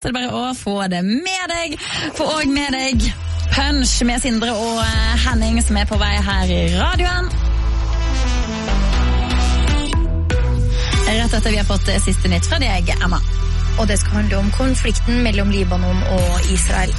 Så det er bare å få det med deg. Få også med deg Punch med Sindre og Henning som er på vei her i radioen. Rett etter vi har fått siste nytt fra deg, Emma. Og det skal handle om konflikten mellom Libanon og Israel.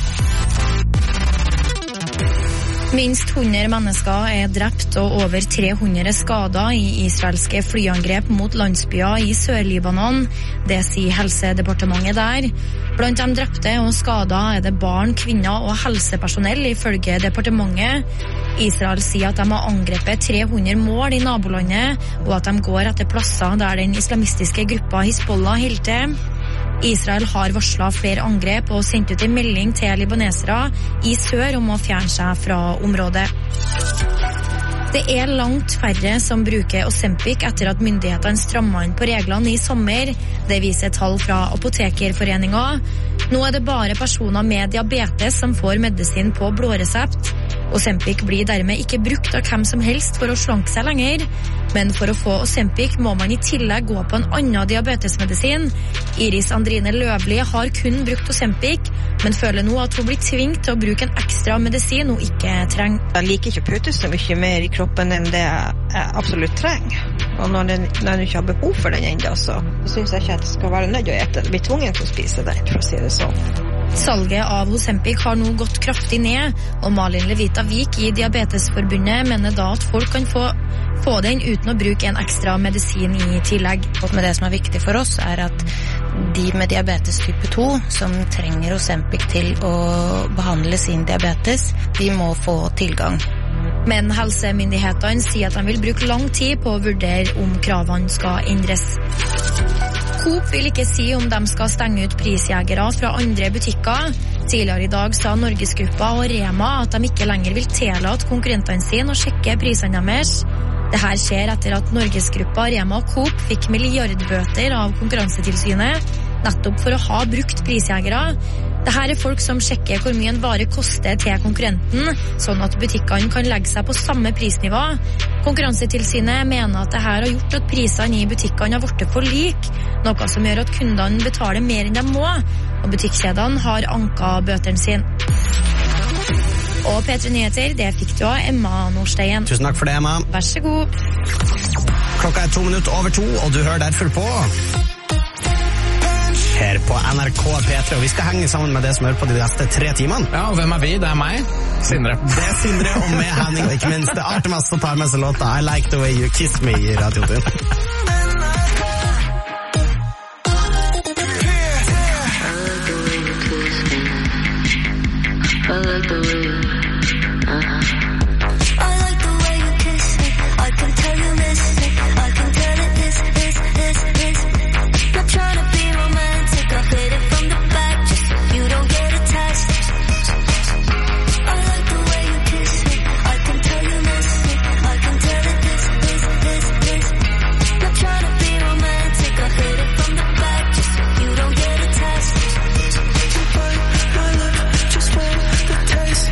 Minst 100 mennesker er drept og over 300 skader i israelske flyangrep mot landsbyer i Sør-Libanon. Det sier helsedepartementet der. Blant de drepte og skader er det barn, kvinner og helsepersonell ifølge departementet. Israel sier at de har angrepet 300 mål i nabolandet, og at de går etter plasser der den islamistiske gruppa Hizbollah holder til. Israel har varslet flere angrep og sendt ut en melding til libanesere i sør om å fjerne seg fra området. Det er langt færre som bruker Ozempic etter at myndighetene strammet inn på reglene i sommer. Det viser tall fra Apotekerforeningen. Nå er det bare personer med diabetes som får medisin på blå resept. Ozempic blir dermed ikke brukt av hvem som helst for å slanke seg lenger. Men for å få Ozempic må man i tillegg gå på en annen diabetesmedisin. Iris Andrine Løvli har kun brukt Ozempic, men føler nå at hun blir tvingt til å bruke en ekstra medisin hun ikke trenger. Jeg liker ikke å putte så mye mer i kroppen enn det jeg absolutt trenger. Og når jeg ikke har behov for den enda, så synes jeg ikke at jeg skal være nødt til å ete. Jeg blir tvungen til å spise den, for å si det sånn. Salget av Ozempic har nå gått kraftig ned, og Malin Levita Vik i Diabetesforbundet mener da at folk kan få den uten å bruke en ekstra medisin i tillegg. Men det som er viktig for oss er at de med diabetes type 2 som trenger Ozempic til å behandle sin diabetes, de må få tilgang. Men helsemyndighetene sier at de vil bruke lang tid på å vurdere om kravene skal endres. Coop vil ikke si om de skal stenge ut prisjegere fra andre butikker. Tidligere i dag sa Norgesgruppa og Rema at de ikke lenger vil tillate konkurrentene sine å sjekke prisene deres. Dette skjer etter at Norgesgruppa, Rema og Coop fikk milliardbøter av Konkurransetilsynet, nettopp for å ha brukt prisjegere. Dette er folk som sjekker hvor mye en vare koster til konkurrenten, sånn at butikkene kan legge seg på samme prisnivå. Konkurransetilsynet mener at dette har gjort at prisene i butikkene har blitt for like, noe som gjør at kundene betaler mer enn de må, og butikkjedene har anket bøtene sine. Og P3 Nyheter, det fikk du av Emma Nordstein. Tusen takk for det, Emma. Vær så god. Klokka er 2:02, og du hører derfor på her på NRK P3, og vi skal henge sammen med det som hører på de neste 3 timene. Ja, og hvem er vi? Det er meg, Sindre. Det er Sindre, og med Henning, og ikke minst det Artemas som tar med seg låta I Like The Way You Kiss Me i radioen din. Taste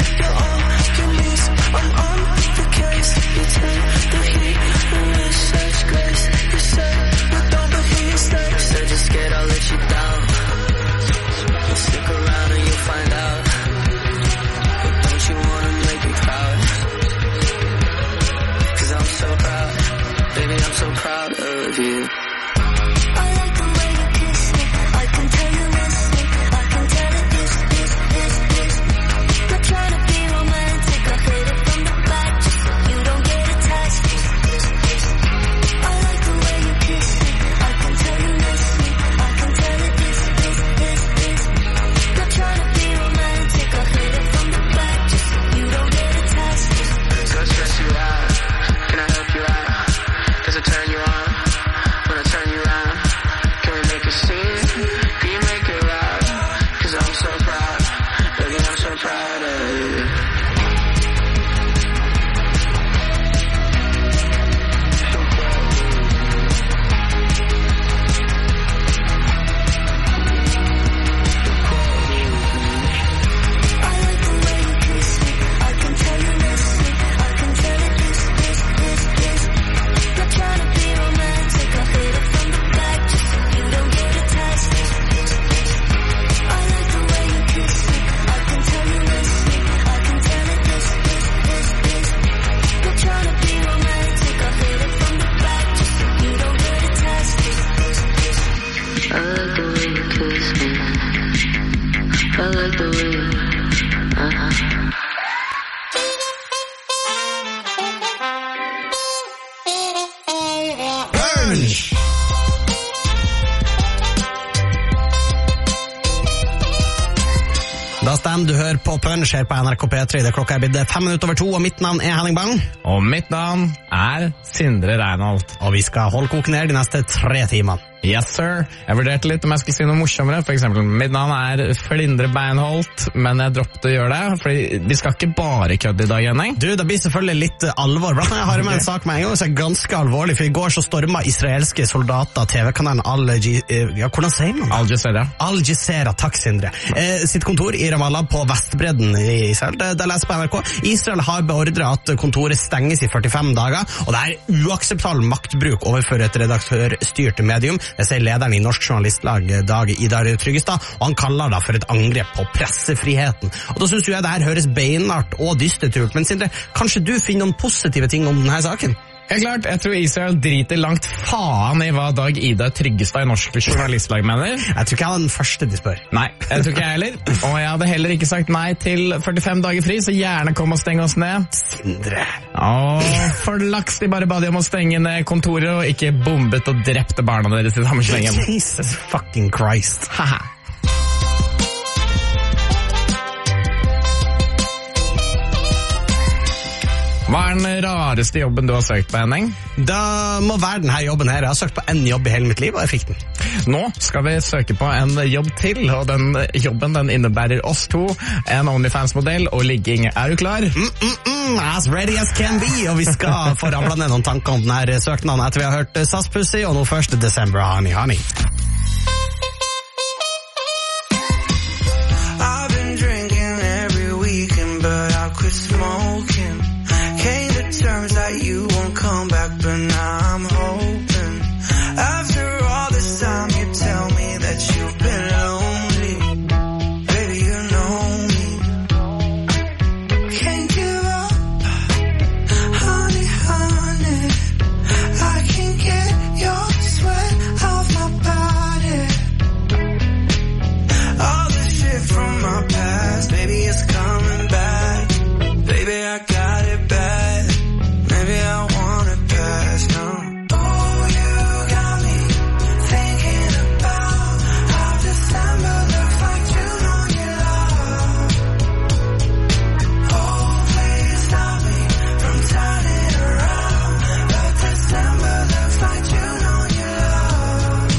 I like the way you Da stemmer du hører på Punch her på NRK P3. Det klokka blitt 2:05, og mitt navn Henning Bang. Og mitt navn Sindre Reinholdt. Og vi skal holde koken ned de neste 3 timene. Yes, sir. Jeg vurderte litt om jeg skulle si noe morsommere. For eksempel, mitt navn Flindre Beinholt, men jeg droppet å gjøre det, fordi vi skal ikke bare kødde i dag, Henning. Du, det blir selvfølgelig litt alvor. Blant annet har jeg med en sak med en gang som ganske alvorlig, for i går så stormet israelske soldater TV-kanalen hvordan sier man det? Al Jazeera. Al Jazeera, takk Sindre. Sitt kontor i Ramallah på Vestbredden i Israel. Det leser på NRK. Israel har beordret at kontoret stenges i 45 dager, og det uakseptabel maktbruk overfor et redaktørstyrt medium. Det sier lederen i Norsk Journalistlag, Dag Idar Tryggestad, og han kaller det for et angrep på pressefriheten. Og da synes jeg det her høres beinart og dystert ut, men Sindre, kanskje du finner noen positive ting om denne saken? Helt klart, jeg tror Israel driter langt faen i hva Dag Idar Tryggestad i Norsk Journalistlag mener. Jeg tror ikke jeg er den første de spør. Nei, jeg tror ikke jeg heller. Og jeg hadde heller ikke sagt nei til 45 dager fri, så gjerne kom og steng oss ned. Sindre. For laks, de bare ba de om å stenge ned kontoret og ikke bombet og drepte barna deres i samme slengen. Jesus fucking Christ. Haha. Hva den rareste jobben du har søkt på, Henning? Da må være denne jobben her. Jeg har søkt på en jobb i hele mitt liv, og jeg fikk den. Nå skal vi søke på en jobb til, og den jobben den innebærer oss to, en OnlyFans-modell og ligging. Er du klar? As ready as can be, og vi skal få ramla ned noen tanker om denne søknaden etter vi har hørt SAS Pussy, og nå først December Honey Honey. I've been drinking every weekend, but I quit smoking. Came to terms that you won't come back, but now I'm hoping. After all this time, you tell me that you've been lonely. Baby, you know me. Can't give up, honey, honey. I can get your sweat off my body. All the shit from my past, baby, it's coming back. Baby, I got it bad. Maybe I wanna pass now. Oh, you got me thinking about how December looks like June on your love. Oh, please stop me from turning around. But December looks like June on your love.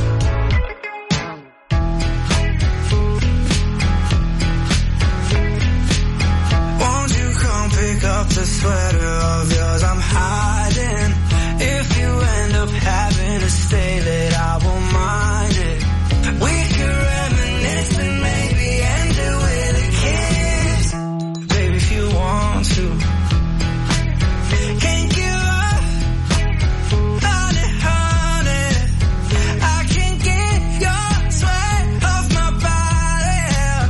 Won't you come pick up the sweater of yours I'm hiding? If you end up having to stay late, I won't mind it. We could reminisce and maybe end it with a kiss. Baby, if you want to. Can't give up, honey, honey. I can get your sweat off my body.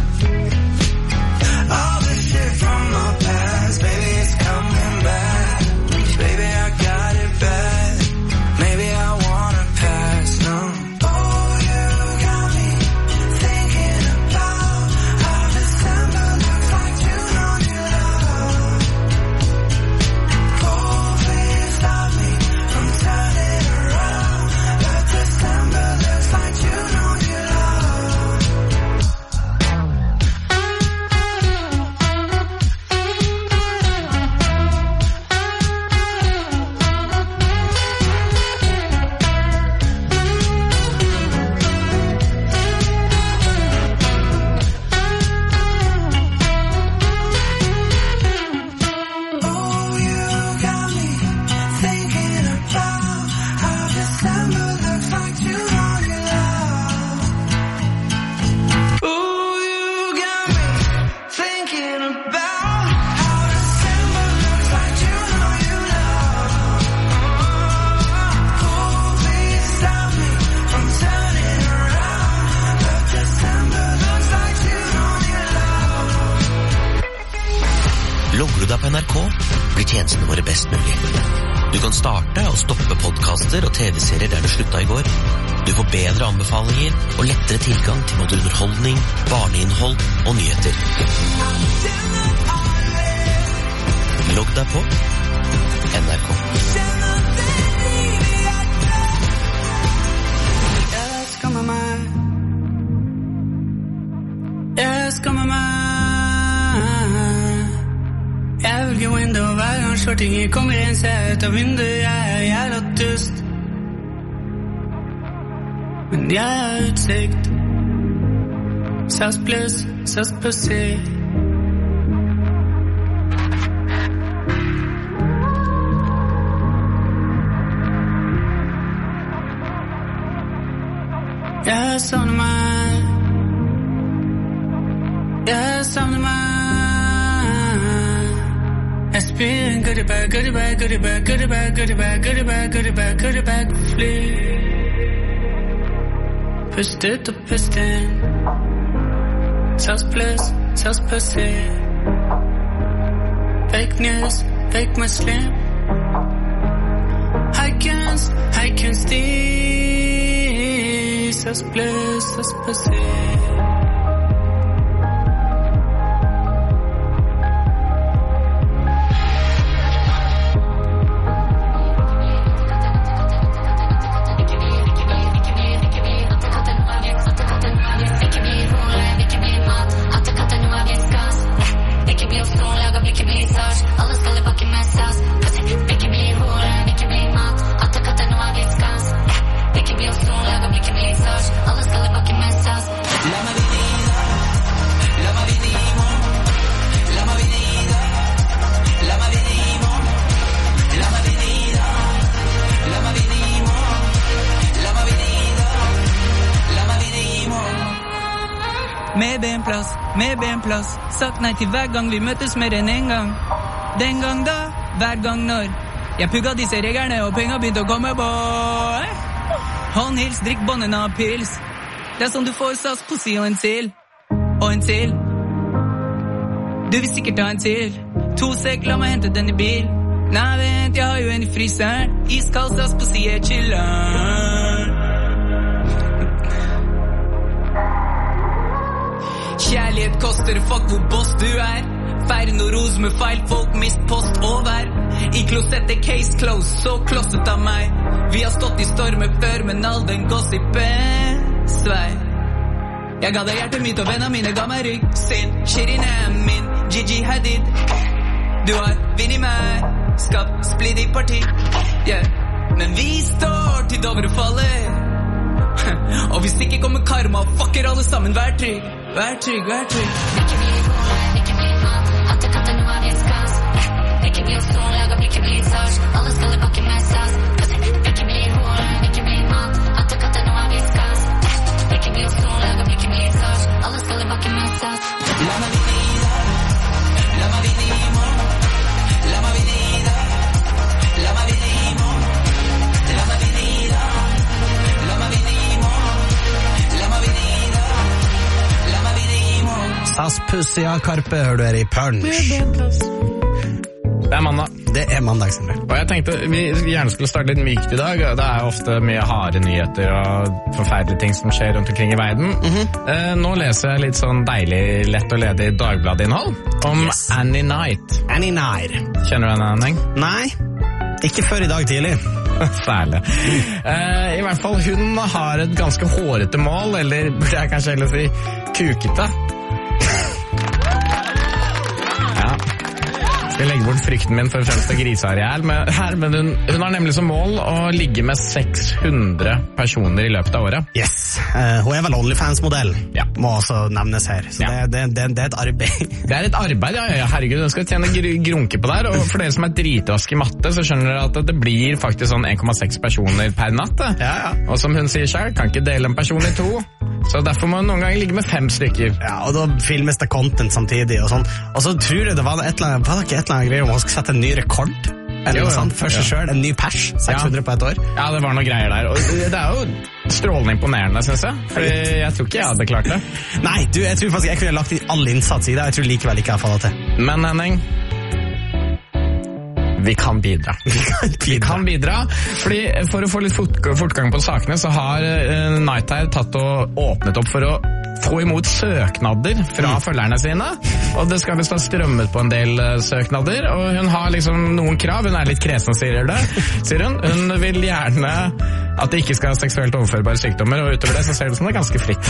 All the shit from my past, baby, it's coming back. Baby, I got it bad. Maybe I wanna pass now. Oh, you got me thinking about how December looks like June on your love. Oh, please stop me from turning around. But December looks like June on your love. Oh, you got me thinking about how December looks like June on your love. Oh, you got me thinking about how December looks like June on your love. Oh, please stop me from turning around. But December looks like June on your love. Logger du deg på NRK, blir tjenestene våre best mulig. Du kan starte og stoppe podcaster og TV-serier der du slutta i går. Du får bedre anbefalinger og lettere tilgang til både underholdning, barneinnhold og nyheter. Logg deg på NRK. Jeg skammer meg. Jeg velger window hver gang shortinger kommer inn, ser ut av vinduet. Jeg er jævla dust, men jeg har utsikt. SAS plus, SAS pussy. Jeg savner meg. Jeg savner meg. Jeg spyr en goodiebag, goodiebag, goodiebag, goodiebag, goodiebag, goodiebag, goodiebag, goodiebag, fly. Pust ut og pust inn. SAS plus, SAS pussy. Fake news, fake muslim. I can steal. SAS plus, SAS pussy. Med benplass, sagt nei til hver gang vi møtes mer enn en gang. Den gang da, hver gang når. Jeg pugga disse reglene og penger begynte å komme på. Håndhils, drikk bonnene av pils. Det er sånn du får SAS pussy og en til. Og en til. Du vil sikkert ha en til. 2 sek, la meg hente den i bil. Nei, vent, jeg har jo en i fryseren. Iskald SAS pussy er chillen. Kjærlighet koster, fuck hvor boss du er. Feire noe ros med feil folk, mist post over. I klosettet case closed, så klosset av meg. Vi har stått i stormer før, men all den gossipen svei. Jeg ga deg hjertet mitt og vennene mine ga meg rygg sin. Shirin er min, Gigi Hadid. Du har vinn i meg, skapt splitt i parti, yeah. Men vi står til Dovrefallet. Og hvis ikke kommer karma, fucker alle sammen, vær trygg. Vær trygg, vær trygg. Ikke bli god, ikke bli mat. At det katter noe av ditt skass. Ikke bli stor, lager ikke bli sars. Alle skal i bakken med sass. Ikke bli god, ikke bli mat. At det katter noe av ditt skass. Ikke bli stor, lager ikke bli sars. Alle skal i bakken med sass. La meg vinne i dag. La meg vinne i morgen. La meg vinne i dag. La meg vinne i morgen. La meg vinne i dag. La meg vinne i morgen. La meg vinne i dag. SAS pussy av Karpe, hører du her i Punch. Det er mandag. Det er mandag, Sindre. Og jeg tenkte vi gjerne skulle starte litt mykt i dag. Det er ofte mye harde nyheter og forferdelige ting som skjer rundt omkring i verden. Nå leser jeg litt sånn deilig, lett og ledig Dagbladet-innhold om Annie Knight. Annie Knight. Kjenner du henne, Henning? Nei, ikke før i dag tidlig. Særlig. I hvert fall, hun har et ganske hårete mål, eller burde jeg kanskje heller si kukete. Jeg legger bort frykten min for fremst av griseareal, men hun har nemlig som mål å ligge med 600 personer i løpet av året. Yes, hun er vel OnlyFans-modell, ja. Må også nevnes her, så ja. det er et arbeid. Det er et arbeid, ja, herregud, hun skal tjene grunke på der, og for dere som er dritraske i matte, så skjønner dere at det blir faktisk sånn 1,6 personer per natt. Ja. Og som hun sier selv, kan ikke dele en person i 2, så derfor må hun noen ganger ligge med 5 stykker. Ja, og da filmes det content samtidig og sånn. Og så tror jeg det var et eller annet greier om å sette en ny rekord. Eller noe sånt, for seg selv, en ny pers, 600 på et år. Ja, det var noen greier der. Og det er jo strålende imponerende, synes jeg. For jeg tror ikke jeg hadde klart det. Nei, jeg tror faktisk jeg kunne lagt all innsats i det. Jeg tror likevel ikke jeg har fått det til. Men Henning, Vi kan bidra. Vi kan bidra, fordi for å få litt fortgang på sakene, så har Nighthare tatt og åpnet opp for å få imot søknader fra følgerne sine, og det skal visst ha strømmet på en del søknader, og hun har liksom noen krav, hun er litt kresen, sier hun. Hun vil gjerne at det ikke skal ha seksuelt overførbare sykdommer, og utover det så ser det som det er ganske fritt.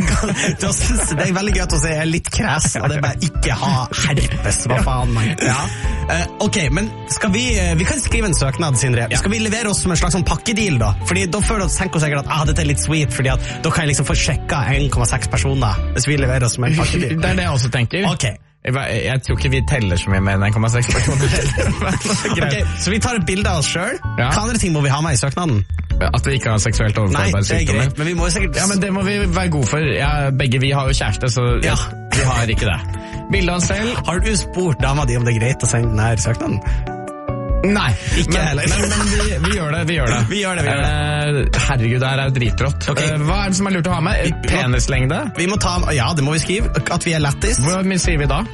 Det er veldig gøy at å si jeg er litt kresen, og det er bare ikke ha herpes, hva faen man. Ja. Ok, men vi kan skrive en søknad, Sindre. Ja. Skal vi levere oss som en slags sånn pakkedeal da? Fordi da føler du tenker sikkert at dette er litt sweet, fordi at da kan jeg liksom få sjekka 1,6 personer hvis vi leverer oss som en pakkedeal. Det er det jeg også tenker. Ok. Jeg tror ikke vi teller så mye med 1,6 personer. Okay, så vi tar et bilde av oss selv. Ja. Hva andre ting må vi ha med i søknaden? At vi ikke har seksuelt overførbare sykdommer. Men vi må sikkert... Ja, men det må vi være gode for. Begge vi har jo kjæreste, så vi har ikke det. Bilde av oss selv. Har du spurt dama di om det er greit å sende denne søknaden? Nei, ikke heller. Men vi gjør det. Vi gjør det. Herregud, det her er dritrått. Okay. Hva er det som er lurt å ha med? Penislengde? Vi må ta, ja, det må vi skrive. At vi er lettis. Hvor mye sier vi da?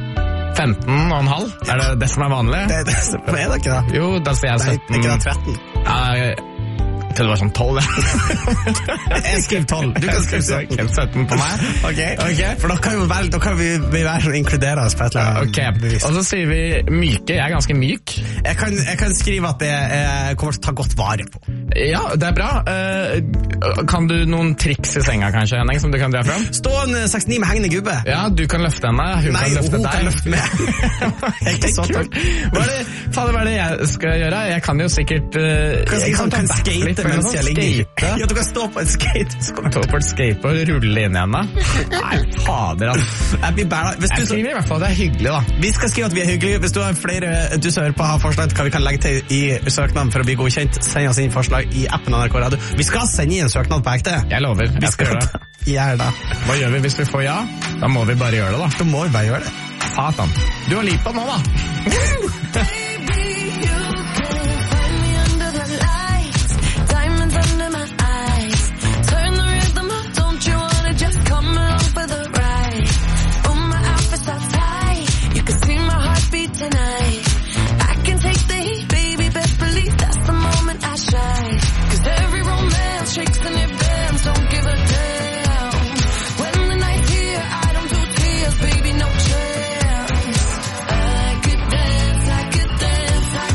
15,5? Er det som er vanlig? Det er det ikke da. Jo, da sier jeg 17. Nei, ikke da 13. Til det var sånn 12, Jeg skriver 12. Du kan skrive 17 på meg. Ok. For da kan vi være inkludere oss på et eller annet bevis. Og så sier vi myke. Jeg er ganske myk. Jeg kan skrive at jeg kommer til å ta godt vare på. Ja, det er bra. Kan du noen triks i senga kanskje, Henning, som du kan dra frem? Stå en 69 med hengende gubbe. Ja, du kan løfte henne. Hun kan løfte deg. Kan løfte meg. Ikke så kult. Hva er det jeg skal gjøre? Jeg kan jo sikkert... Jeg kan skate mens jeg ligger. Ja, du kan stå på en skate. Stå på et skateboard og rulle inn igjen da. Nei, fader altså. Jeg skriver i hvert fall, det er hyggelig da. Vi skal skrive at vi er hyggelige. Hvis du har flere du som hører på har forslag hva vi kan legge til i søknaden for å bli godkjent, send oss inn forslag i appen NRK Radio. Vi skal sende inn en søknad på ekte. Jeg lover, jeg skal gjøre det. Gjør det. Hva gjør vi hvis vi får ja? Da må vi bare gjøre det da. Da må vi bare gjøre det. Satan. Du har lipa nå da. Tonight, I can take the heat, baby. Best believe that's the moment I shine. 'Cause every romance shakes and it bends. Don't give a damn. When the night's here, I don't do tears, baby. No chance. I could dance, I could dance, I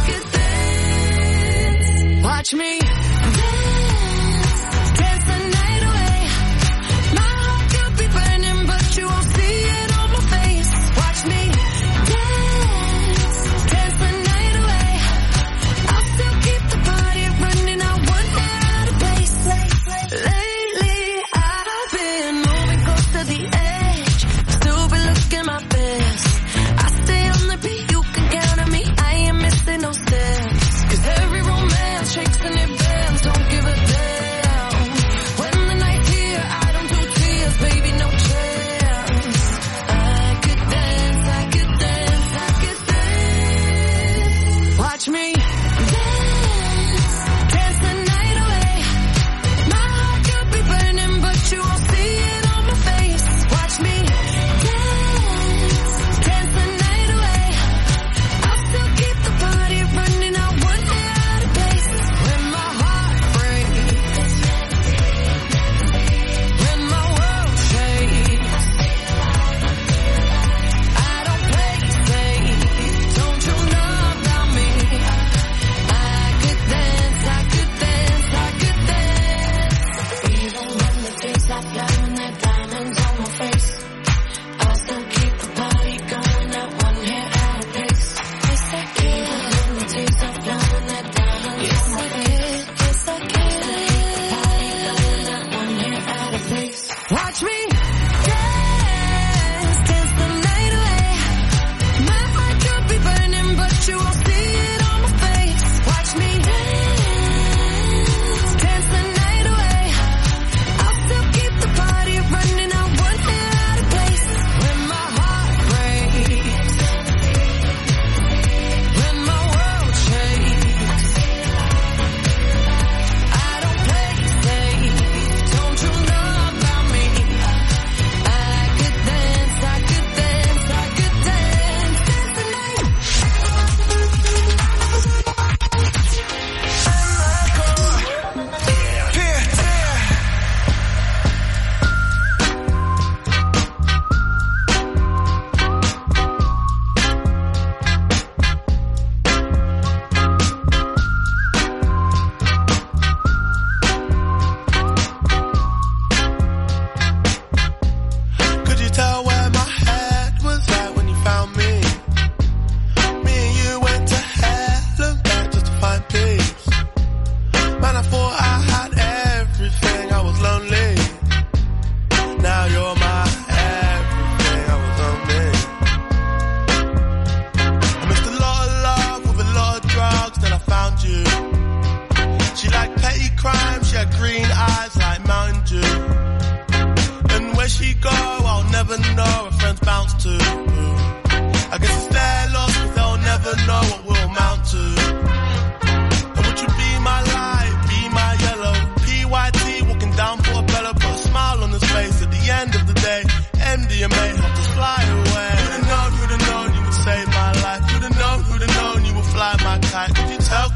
you may have to fly away. Who'd have known you would save my life. Who'd have known you would fly my kite. Could you tell?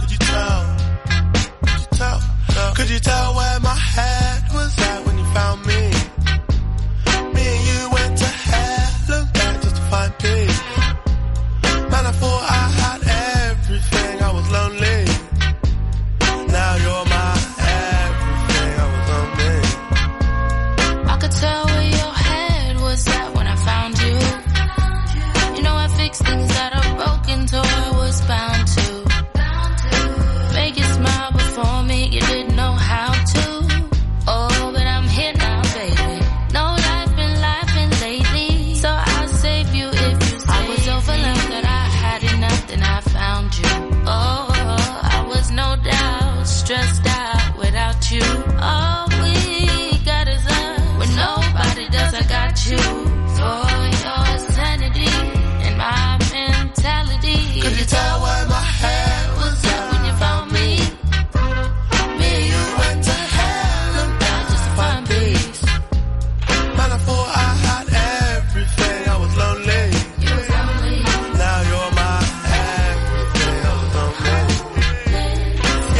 Could you tell where my head was at when you found me? Me and you went to hell and back just to find peace. Man, I thought I had everything, I was lonely. Now you're my everything, I was lonely. I could tell where your head was at when I found you. You know I fixed things that are broken, so I was bound to make you smile before me, you didn't know how to. Oh, but I'm here now, baby. No life been lately, so I'll save you if you stay. I was overwhelmed that I had enough, then I found you. Oh, I was no doubt stressed out without you. All we got is us. When nobody does, I got you. For your sanity and my mentality. Could you tell where my head was at when you found me? Me and you went to hell and back just to find peace. Man, I thought I had everything, I was lonely. You was lonely. Now you're my everything, I was lonely.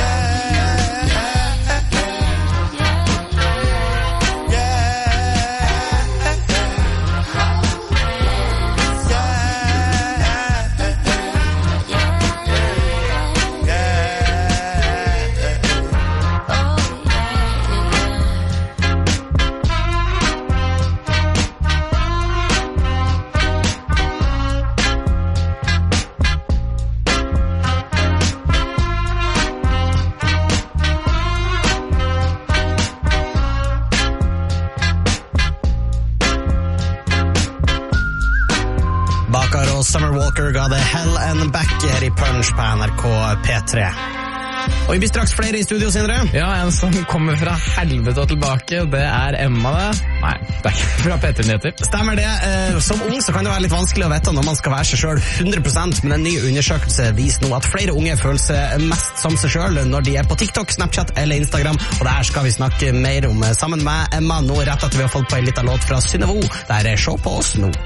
Bakar og Summer Walker ga det Hell and Back her I Punch på NRK P3. Og vi blir straks flere I studio, Sindre. Ja, en som kommer fra helvete og tilbake, det Emma det. Nei, det ikke fra P3-nyheter. Stemmer det. Som ung så kan det være litt vanskelig å vite når man skal være seg selv 100%, men en ny undersøkelse viser nå at flere unge føler seg mest som seg selv når de på TikTok, Snapchat eller Instagram, og det her skal vi snakke mer om sammen med Emma, nå rett etter vi har fått på en liten låt fra Synnøve. Det her Se på oss nå.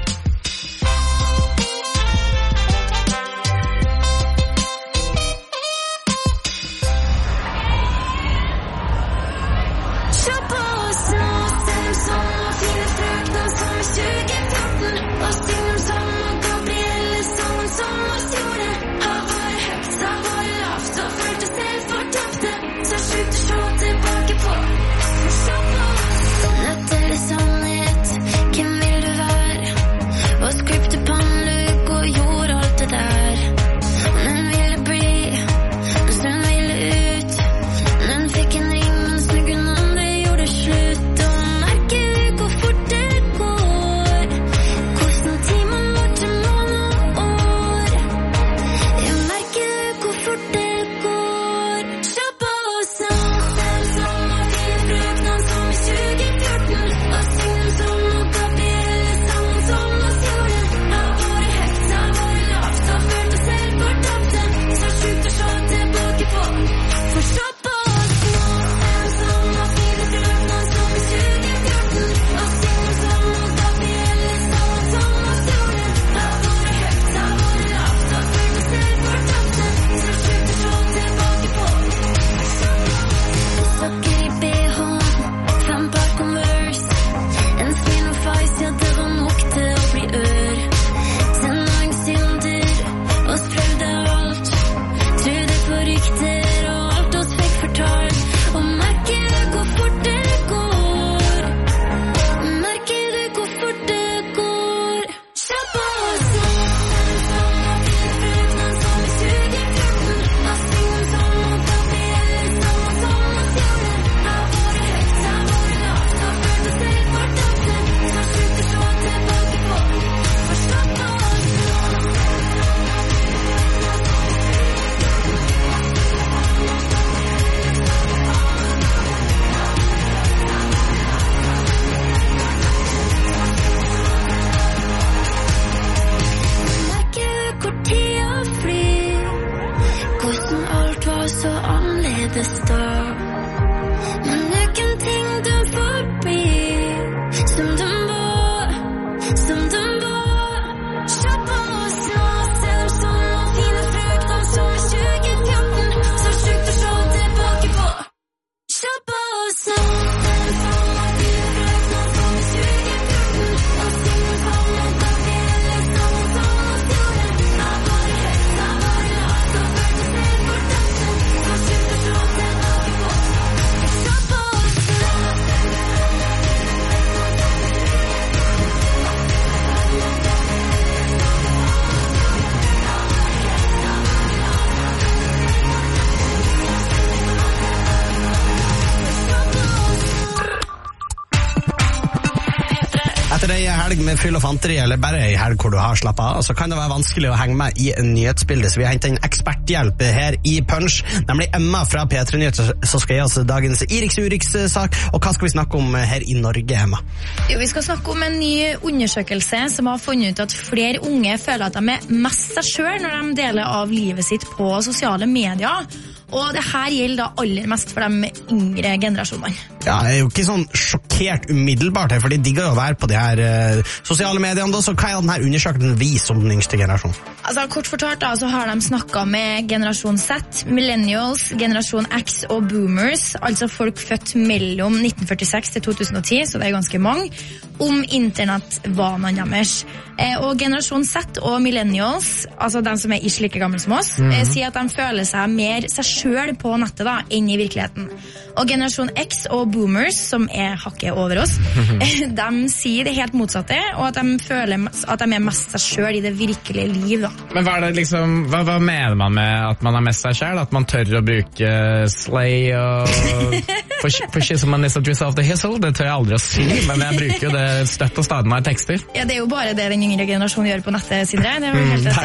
med fyll og fanteri, eller bare i helg hvor du har slappet av, så kan det være vanskelig å henge med i en nyhetsbilde, så vi har hentet en eksperthjelp her i Punch, nemlig Emma fra P3 Nyheter, som skal gi oss dagens Iriks-Uriks-sak. Og hva skal vi snakke om her i Norge, Emma? Jo, vi skal snakke om en ny undersøkelse som har funnet ut at flere unge føler at de er mest seg selv når de deler av livet sitt på sosiale medier. Og det her gjelder da aller mest for de yngre generasjonene. Ja, jeg er jo ikke sånn sjokkert umiddelbart her, for de digger jo å være på de her sosiale mediene da, så hva er denne undersøkelsen viser om den yngste generasjonen? Altså, kort fortalt da, så har de snakket med generasjon Z, millennials, generasjon X og boomers, altså folk født mellom 1946 til 2010, så det er ganske mange, om internettvanene deres. Og generasjon Z og millennials, altså de som er ikke like gamle som oss, sier at de føler seg mer seg selv på nettet da, enn i virkeligheten. Og generasjon X og boomers, som er hakket over oss, de sier det helt motsatte, og at de føler at de er mest seg selv i det virkelige liv da. Men hva er det liksom, hva mener man med at man er mest seg selv? At man tør å bruke slay og for someone is a dress of the hissle? Det tør jeg aldri å si, men jeg bruker jo det støtt og stadig når jeg tekster. Ja, det er jo bare det den yngre generasjonen gjør på nettet, Sindre. Det er jo helt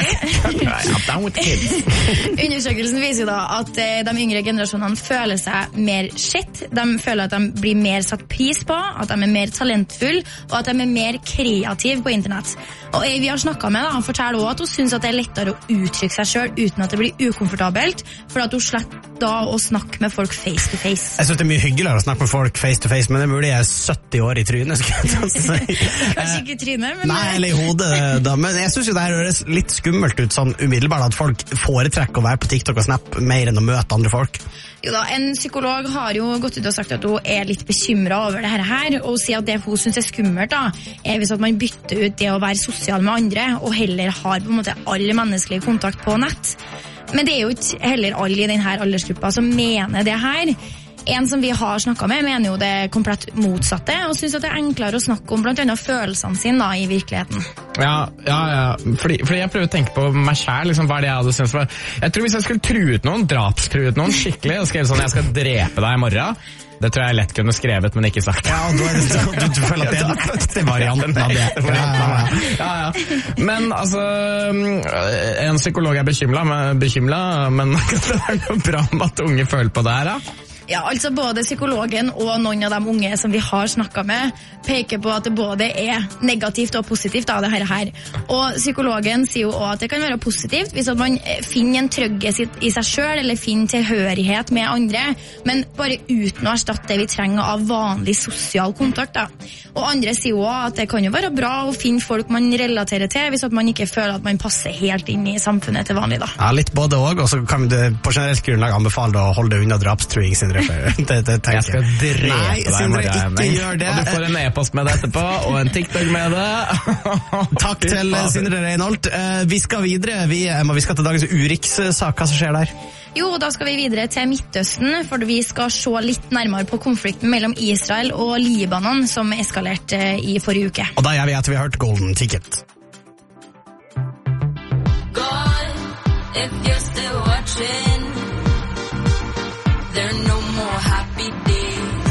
rett. Undersøkelsen viser jo da at de yngre generasjonene føler seg mer shit, de føler at de blir mer satt pris på, at de er mer talentfull, og at de er mer kreative på internett. Og vi har snakket med da, forteller også at hun synes at det er lettere å uttrykke seg selv uten at det blir ukomfortabelt, for at hun sletter da å snakke med folk face to face. Jeg synes det er mye hyggeligere å snakke med folk face to face, men det er mulig jeg er 70 år i trynet, skal jeg si. Kanskje ikke i trynet, men... Nei, eller i hodet da, men jeg synes jo det her høres litt skummelt ut sånn umiddelbart at folk foretrekker å være på TikTok og Snap mer enn å møte andre folk. Jo da, en psykolog har jo gått ut og sagt at hun er litt bekymret over det her, og sier at det hun synes er skummelt da, er hvis at man bytter ut det å være sosial med andre, og heller har på en måte all menneskelig kontakt på nett. Men det er jo ikke heller alle i denne aldersgruppa som mener det her. En som vi har snakket med mener jo det komplett motsatte, og synes at det er enklere å snakke om blant annet følelsene sine da, i virkeligheten. Ja. Fordi jeg prøver å tenke på meg selv, liksom, hva er det jeg hadde syntes var... Jeg tror hvis jeg skulle truet noen, drapstruet noen skikkelig, og skrevet sånn, jeg skal drepe deg i morgen, det tror jeg lett kunne skrevet, men ikke sagt. Ja, og da er det sånn, du føler at det er den beste varianten av det. Ja. Men altså, en psykolog er bekymret, men det er noe bra med at unge føler på det her, da. Ja, altså både psykologen og noen av de unge som vi har snakket med peker på at det både er negativt og positivt av det her. Og psykologen sier jo også at det kan være positivt hvis at man finner en trygghet i seg selv eller finner tilhørighet med andre, men bare uten å erstatte det vi trenger av vanlig sosial kontakt da. Og andre sier jo også at det kan jo være bra å finne folk man relaterer til hvis at man ikke føler at man passer helt inn i samfunnet til vanlig da. Ja, litt både og så kan du på generelt grunnlag anbefale deg å holde deg unna drapstruing, Sindre. Det jeg skal drepe deg, ikke gjør det. Og du får en e-post med det etterpå, og en TikTok med det. Takk til Sindre Reinholdt. Vi skal videre, vi skal til dagens Uriks-sak. Hva som skjer der? Jo, da skal vi videre til Midtøsten, for vi skal se litt nærmere på konflikten mellom Israel og Libanon, som eskalerte i forrige uke. Og da gjør vi at vi har hørt Golden Ticket. God, if you're still watching, there are no more happy days.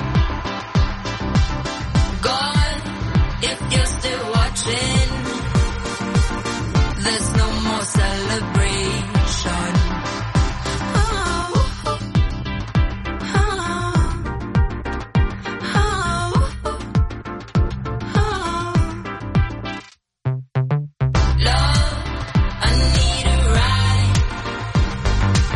God, if you're still watching, there's no more celebration. Love, I need a ride.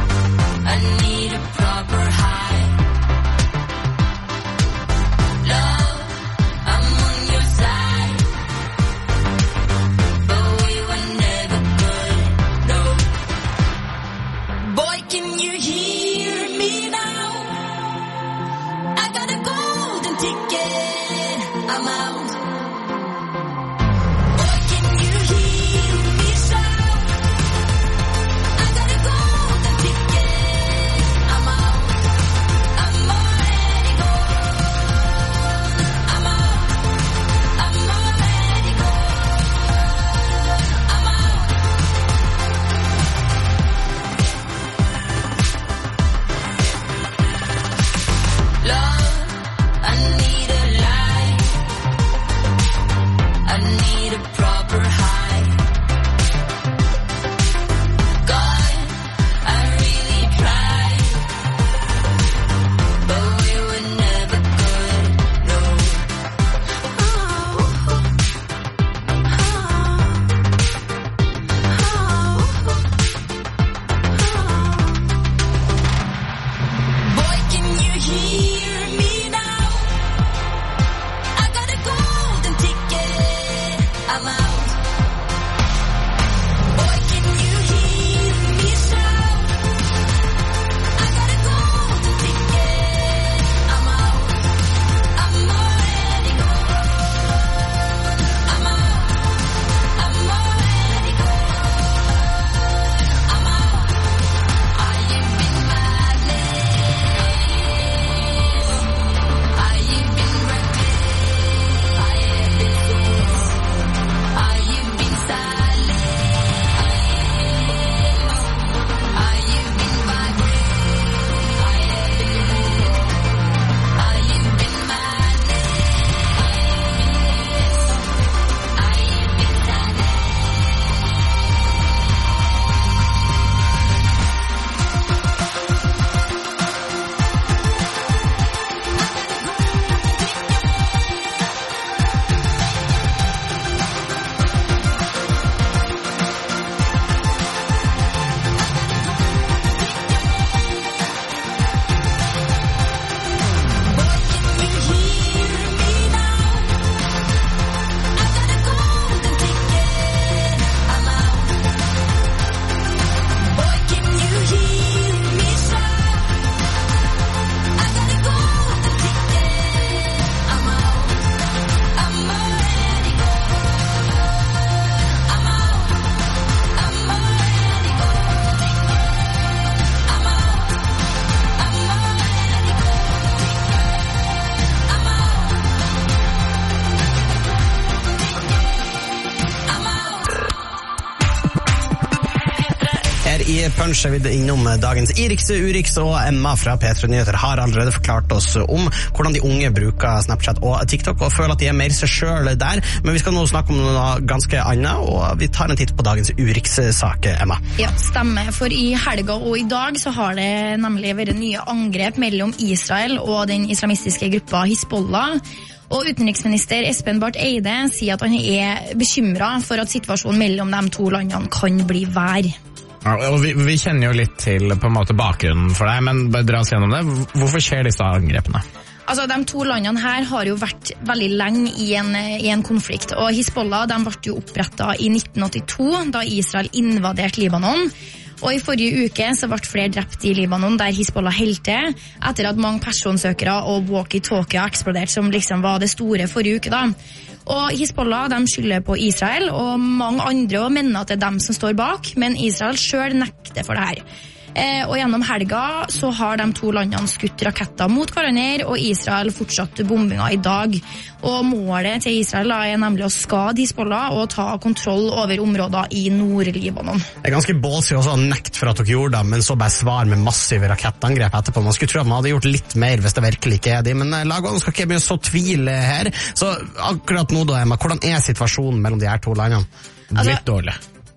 I Punch vi innom dagens Iriks, Uriks og Emma fra P3 Nyheter har allerede forklart oss om hvordan de unge bruker Snapchat og TikTok og føler at de mer seg selv der, men vi skal nå snakke om noe ganske annet, og vi tar en titt på dagens Uriks-sak, Emma. Ja, stemmer, for i helga og i dag så har det nemlig vært nye angrep mellom Israel og den islamistiske gruppa Hizbollah. Og utenriksminister Espen Barth Eide sier at han bekymret for at situasjonen mellom de to landene kan bli verre. Ja, og vi kjenner jo litt til på en måte bakgrunnen for deg, men bare dra oss gjennom det. Hvorfor skjer disse angrepene? Altså, de to landene her har jo vært veldig lenge i en konflikt, og Hizbollah de ble jo opprettet i 1982 da Israel invaderte Libanon. Og i forrige uke så ble flere drept i Libanon der Hizbollah helte etter at mange personsøkere og walkie-talkie eksploderte, som liksom var det store forrige uke da. Og Hizbollah de skylder på Israel, og mange andre mener at det dem som står bak, men Israel selv nekter for det her. Og gjennom helga så har de to landene skutt raketter mot hverandre, og Israel fortsatte bombinga i dag. Og målet til Israel nemlig å skade Hizbollah og ta kontroll over områder i Nord-Libanon. Det ganske ballsy også å nekte for at dere gjorde det, men så bare svar med massive rakettangrep etterpå. Man skulle tro at man hadde gjort litt mer hvis det virkelig ikke de, men lagene skal ikke begynne så tvil her. Så akkurat nå da, Emma, hvordan situasjonen mellom de her to landene? Litt dårlig.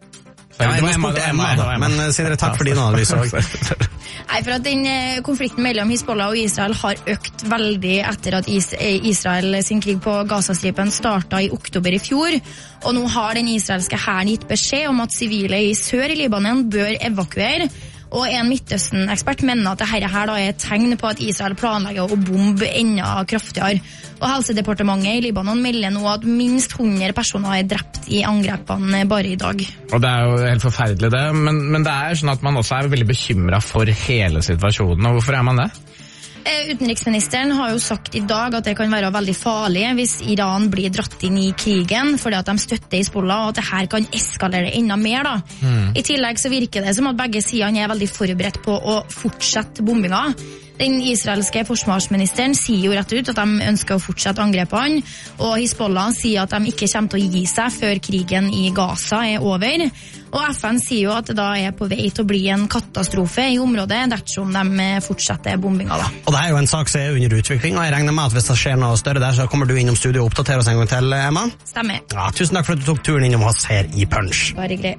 Ja, jeg må spørre Emma da, men Sindre, takk for din analyse også. Nei, for at den konflikten mellom Hizbollah og Israel har økt veldig etter at Israel sin krig på Gazastripen startet i oktober i fjor, og nå har den israelske hæren gitt beskjed om at sivile i sør i Libanon bør evakuere, og en Midtøsten-ekspert mener at dette her da et tegn på at Israel planlegger å bombe enda kraftigere. Og Helsedepartementet i Libanon melder nå at minst 100 personer drept i angrepene bare i dag. Og det jo helt forferdelig det, men det sånn at man også veldig bekymret for hele situasjonen, og hvorfor man det? Utenriksministeren har jo sagt i dag at det kan være veldig farlig hvis Iran blir dratt inn i krigen, fordi at de støtter Hizbollah, og at det her kan eskalere enda mer da. I tillegg så virker det som at begge sidene veldig forberedt på å fortsette bombinga. Den israelske forsvarsministeren sier jo rett ut at de ønsker å fortsette angrepene, og Hizbollah sier at de ikke kommer til å gi seg før krigen i Gaza over. Og FN sier jo at det da på vei til å bli en katastrofe i området dersom de fortsetter bombinga da. Og det jo en sak som under utvikling, og jeg regner med at hvis det skjer noe større der, så kommer du innom studio og oppdaterer oss en gang til, Emma? Stemmer. Ja, tusen takk for at du tok turen innom oss her i Punch. Bare hyggelig.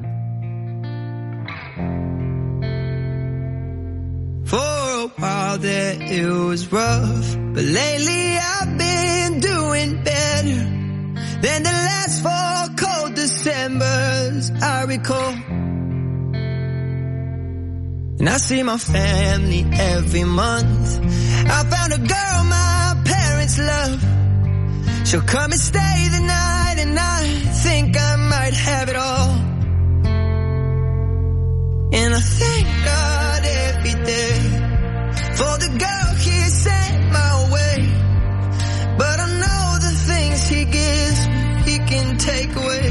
For a while there it was rough, but lately I've been doing better than the last 4 cold Decembers I recall. And I see my family every month. I found a girl my parents love. She'll come and stay the night, and I think I might have it all. And I thank God every day for the girl he sent my way. But I know the things he gives me, he can take away.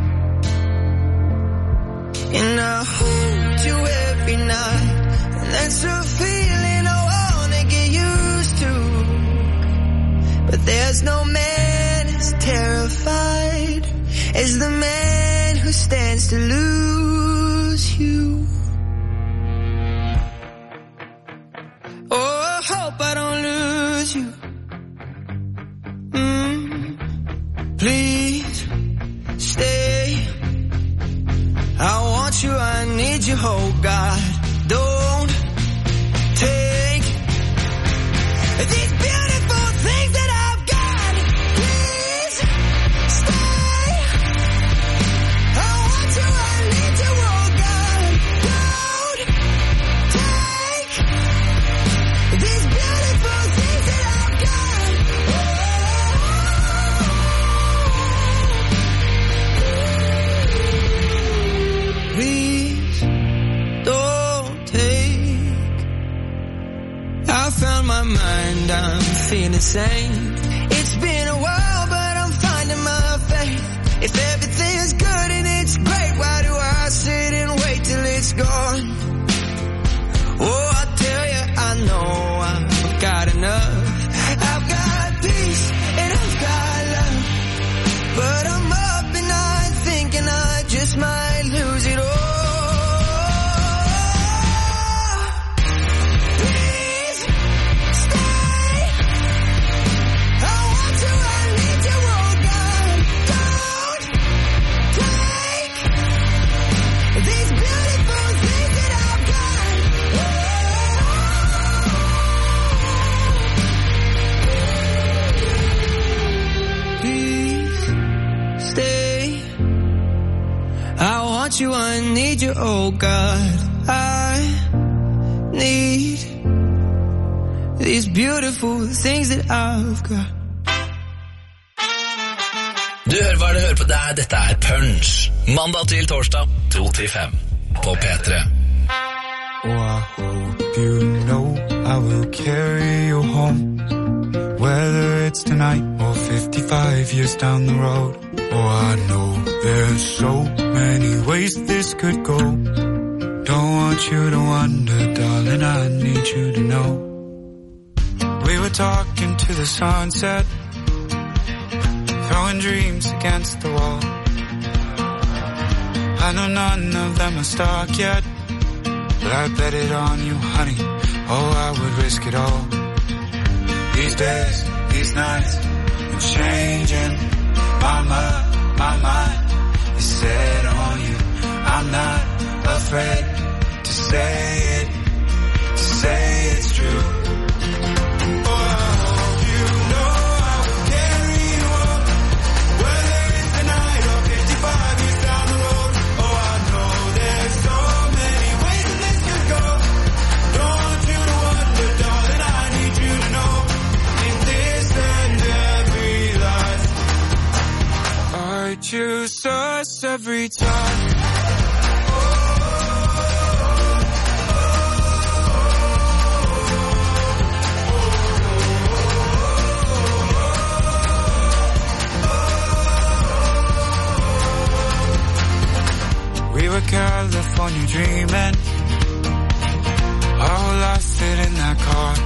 And I hold you every night, and that's a feeling I wanna get used to. But there's no man as terrified as the man who stands to lose you. Oh, I hope I don't lose you. Please stay. I want you, I need you, oh God. Don't take these beautiful things that I've got. Please stay. I want you, I need you, oh God. Don't take these beautiful things that I've got. Please don't take. I found my mind, I'm feeling sane. It's been a while, but I'm finding my faith. If everything's good and it's great, why do I sit and wait till it's gone? Oh, I tell you, I know I've got enough. I've got peace and I've got love, but I'm up and I'm thinking I just might lose it all. want you, I need you, oh God. I need these beautiful things that I've got. Du hører hva du hører på deg, dette Punch. Mandag til torsdag, 2-5 på P3. Oh, I hope you know I will carry you home, whether it's tonight or 55 years down the road. Oh, I know there's so many ways this could go. Don't want you to wonder, darling, I need you to know. We were talking to the sunset, throwing dreams against the wall. I know none of them are stuck yet, but I bet it on you, honey. Oh, I would risk it all. These days, these nights, I'm changing my mind is set on you. I'm not afraid to say it's true. Choose us every time. We were California dreaming, our whole life fit in that car.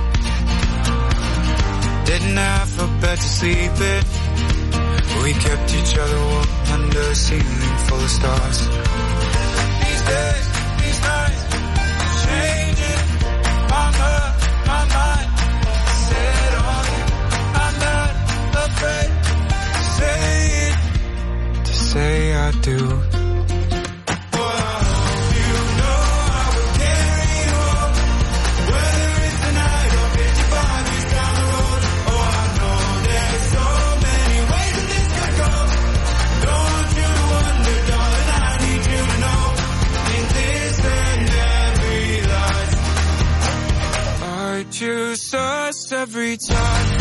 Didn't have a bed to sleep in, we kept each other warm under a ceiling full of stars. These days, these nights, changing my mind. Set on you, I'm not afraid to say I do. Choose us every time.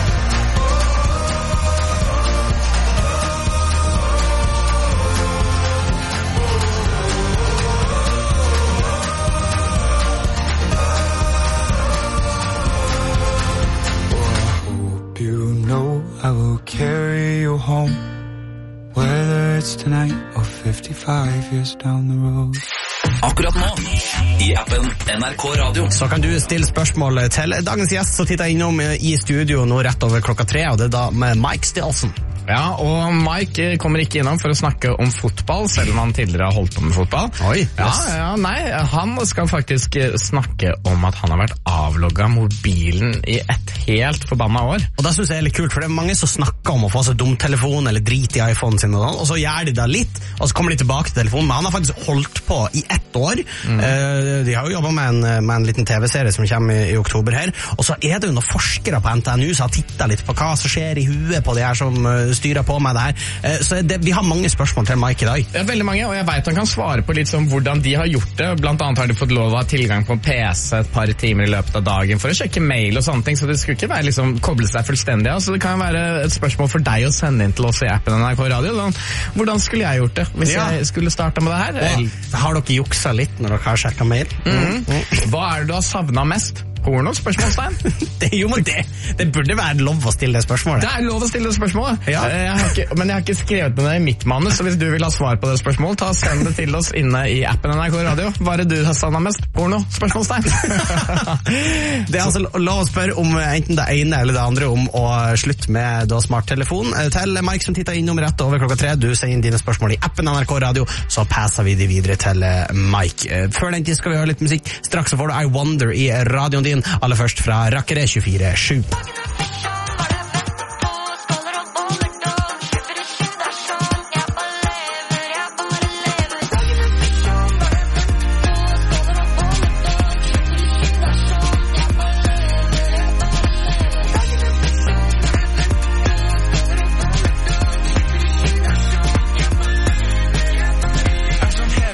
I will carry you home, whether it's tonight or 55 years down the road. Akkurat nå, i appen NRK Radio. Så kan du stille spørsmål til dagens gjest, så titter jeg innom i studio nå rett over 3, og det da med Mike Stilson. Ja, og Mike kommer ikke innom for å snakke om fotball, selv om han tidligere har holdt på med fotball. Oi, yes. Nei, han skal faktisk snakke om at han har vært avlogget mobilen i et helt forbannet år. Og det synes jeg er litt kult, for det er mange som snakker om å få seg dumtelefon eller drit i iPhone sin og så gjør de det litt, og så kommer de tilbake til telefonen, men han har faktisk holdt på i 1 år. De har jo jobbet med en liten TV-serie som kommer i oktober her, og så er det jo noen forskere på NTNU som har tittet litt på hva som skjer i huet på de her som styrer på med det her. Så vi har mange spørsmål til Mike i dag. Ja, veldig mange, og jeg vet han kan svare på litt sånn hvordan de har gjort det. Blant annet har de fått lov å ha tilgang på PC et par timer i løpet av dagen for å sjekke mail og sånne ting, så det skulle ikke være liksom koble seg fullstendig av. Så det kan være et spørsmål for deg å sende inn til oss i appen NRK Radio. Hvordan skulle jeg gjort det hvis jeg skulle starte med det her? Har dere juksa litt når dere har sjekket mail? Hva er det du har savnet mest? Porno? Spørsmålstegn? Det burde være lov å stille det spørsmålet. Det er lov å stille det spørsmålet. Ja. Men jeg har ikke skrevet det i mitt manus, så hvis du vil ha svar på det spørsmålet, send det til oss inne i appen NRK Radio. Hva er det du har savnet mest? Porno? Spørsmålstegn? Det er altså lov å spørre om enten det ene eller det andre om å slutte med smarttelefon. Til Mike som titter innom rett over 3, du sender inn dine spørsmål i appen NRK Radio, så passer vi de videre til Mike. Før den tid skal vi høre litt musikk. Straks så får du I Wonder i radioen din, aller først fra Rakkere 24/7. As I'm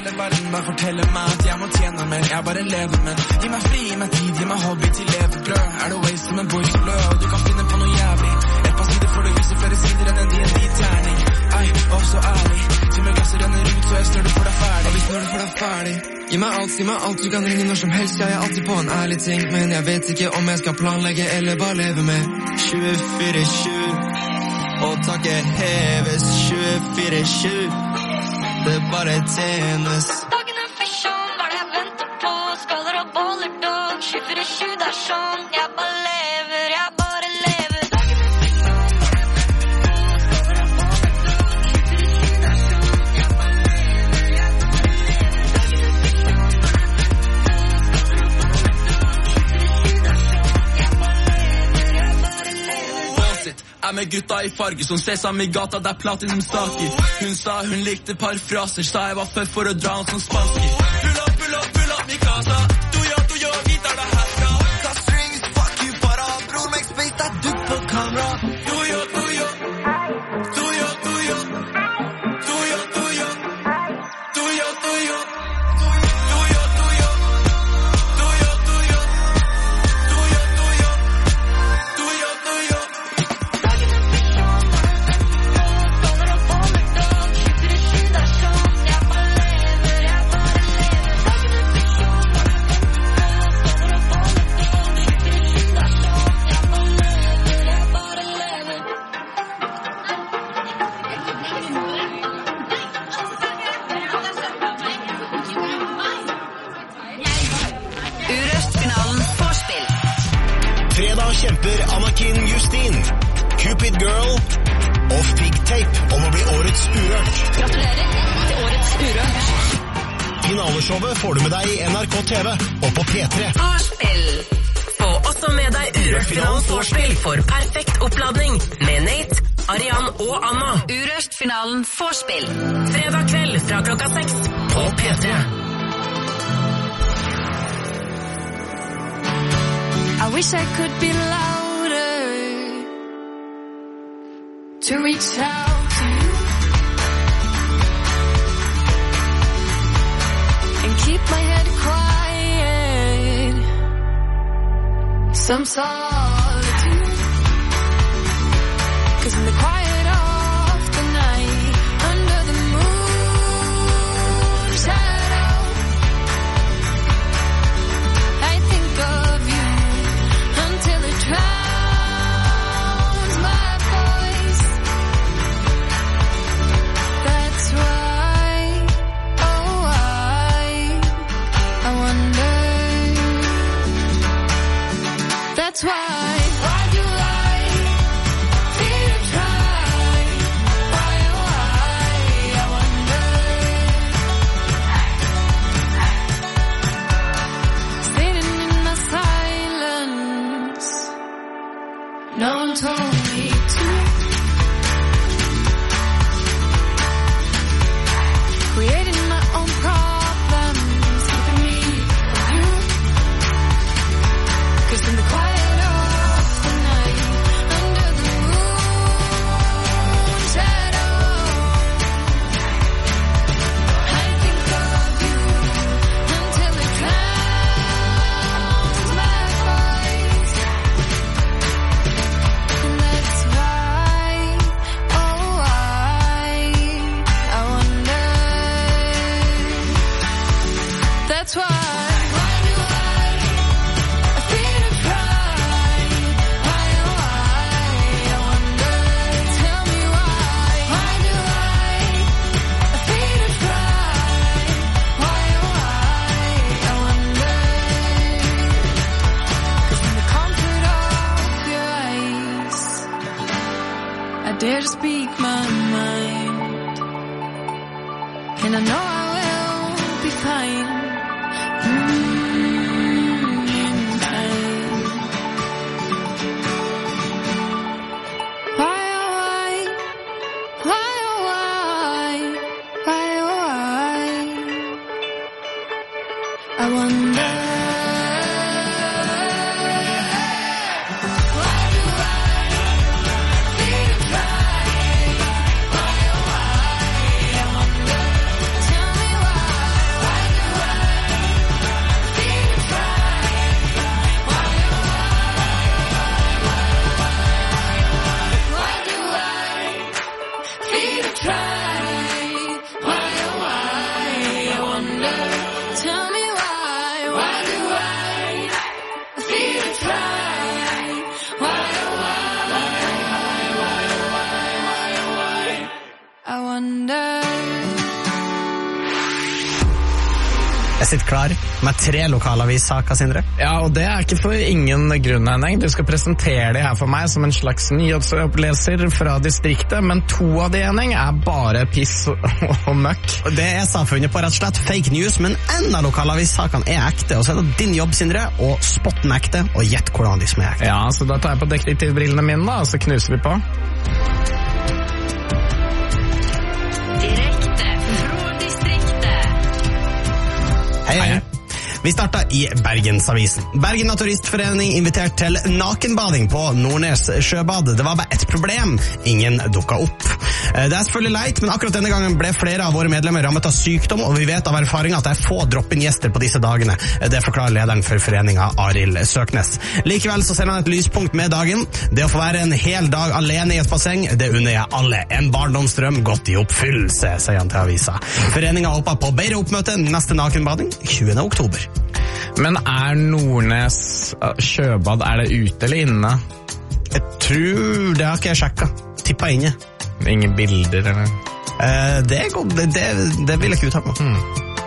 forteller meg at jeg må tjene mer. Jeg bare lever, men gi meg fri, gi meg tid, gi meg hobby til levebrød. Er det waste som en boys blø, og du kan finne på noe jævlig. Et par sider får du vise flere sider enn en D&D-terning. Ei, og så ærlig, til meg glasset renner ut, så jeg står du for deg ferdig. Og hvis når du får deg ferdig, gi meg alt, du kan ringe når som helst. Jeg er alltid på en ærlig ting, men jeg vet ikke om jeg skal planlegge eller bare leve med 24/7. Og taket heves 24/7. Det bare tjenes. Dagen er fisjon, hva er det jeg venter på? Skaller og boller dog, 24/7, det er sånn. Jeg bare lever, jeg bare lever. Dagen er fisjon, hva er det jeg venter på? Skaller og boller dog, 24/7, det er sånn. Jeg bare lever, jeg bare lever. Dagen er fisjon, hva er det jeg venter på? Skaller og boller dog, 24/7, det er sånn. Jeg bare lever, jeg bare lever. Er med gutta i farge som sesam i gata, det er platinum-saker. Hun sa hun likte parfraser, sa jeg var før for å dra han som spansker. Pull up, mi casa. Du yo, gitar det herfra. Ta strings, fuck you, para. Bror meg space, det er du på kamera. Du yo. Fredag kjemper Anakin Justin, Cupid Girl og Fig Tape om å bli årets Urørt. Gratulerer til årets Urørt. Finaleshowet får du med deg i NRK TV og på P3. Vorspiel. Få også med deg Urørt-finalens vorspiel for perfekt oppladning med Nate, Arian og Anna. Urørt-finalen vorspiel. Fredag kveld fra klokka 6 på P3. I wish I could be louder to reach out to you and keep my head quiet. Some solitude, 'cause in the quiet of the night, under the moon shadow, I think of you until it drowns my voice. That's why, oh I wonder. That's why do I feel to try? Why, oh I wonder. Sitting in my silence, no one told me to. Creating my own problems, keeping me from you. 'Cause in the quiet of the night, under the moon shadow, I think of you until it drowns my voice. And that's why, oh I wonder. That's why do I feel to cry? Why, oh I wonder. Tell me why do I feel to cry? Why, oh I wonder. 'Cause in the comfort of your eyes, I dare to speak my mind, and I know I will be fine. In time. Why, oh why, oh I wonder. Why do I feel to try? Why, oh I wonder. Tell me why do I Jeg sitter klar med 3 lokalavissaker, Sindre. Ja, og det ikke for ingen grunn, Henning. Du skal presentere det her for meg som en slags nyhetsoppleser fra distriktet, men 2 av de, Henning, bare piss og møkk. Det samfunnet på rett og slett fake news, men en av lokalavissakene ekte, og så det din jobb, Sindre, å spotte den ekte, og gjett hvordan de som ekte. Ja, så da tar jeg på detektivbrillene mine, da, og så knuser vi på. Hei. Vi startet i Bergensavisen. Bergen Naturistforening invitert til nakenbading på Nordnes sjøbad. Det var bare et problem. Ingen dukket opp. Det selvfølgelig leit, men akkurat denne gangen ble flere av våre medlemmer rammet av sykdom, og vi vet av erfaring at det få drop-in-gjester på disse dagene. Det forklarer lederen for foreningen, Arild Søknes. Likevel så ser han et lyspunkt med dagen. Det å få være en hel dag alene i et basseng, det unner jeg alle. En barndomsdrøm gått i oppfyllelse, sier han til avisa. Foreningen håper på bedre oppmøte neste nakenbading 20. oktober. Men Nordnes sjøbad, det ute eller inne? Jeg tror det har ikke jeg sjekket. Tippa inne. Ingen bilder, eller? Det godt, det vil jeg ikke uttale på.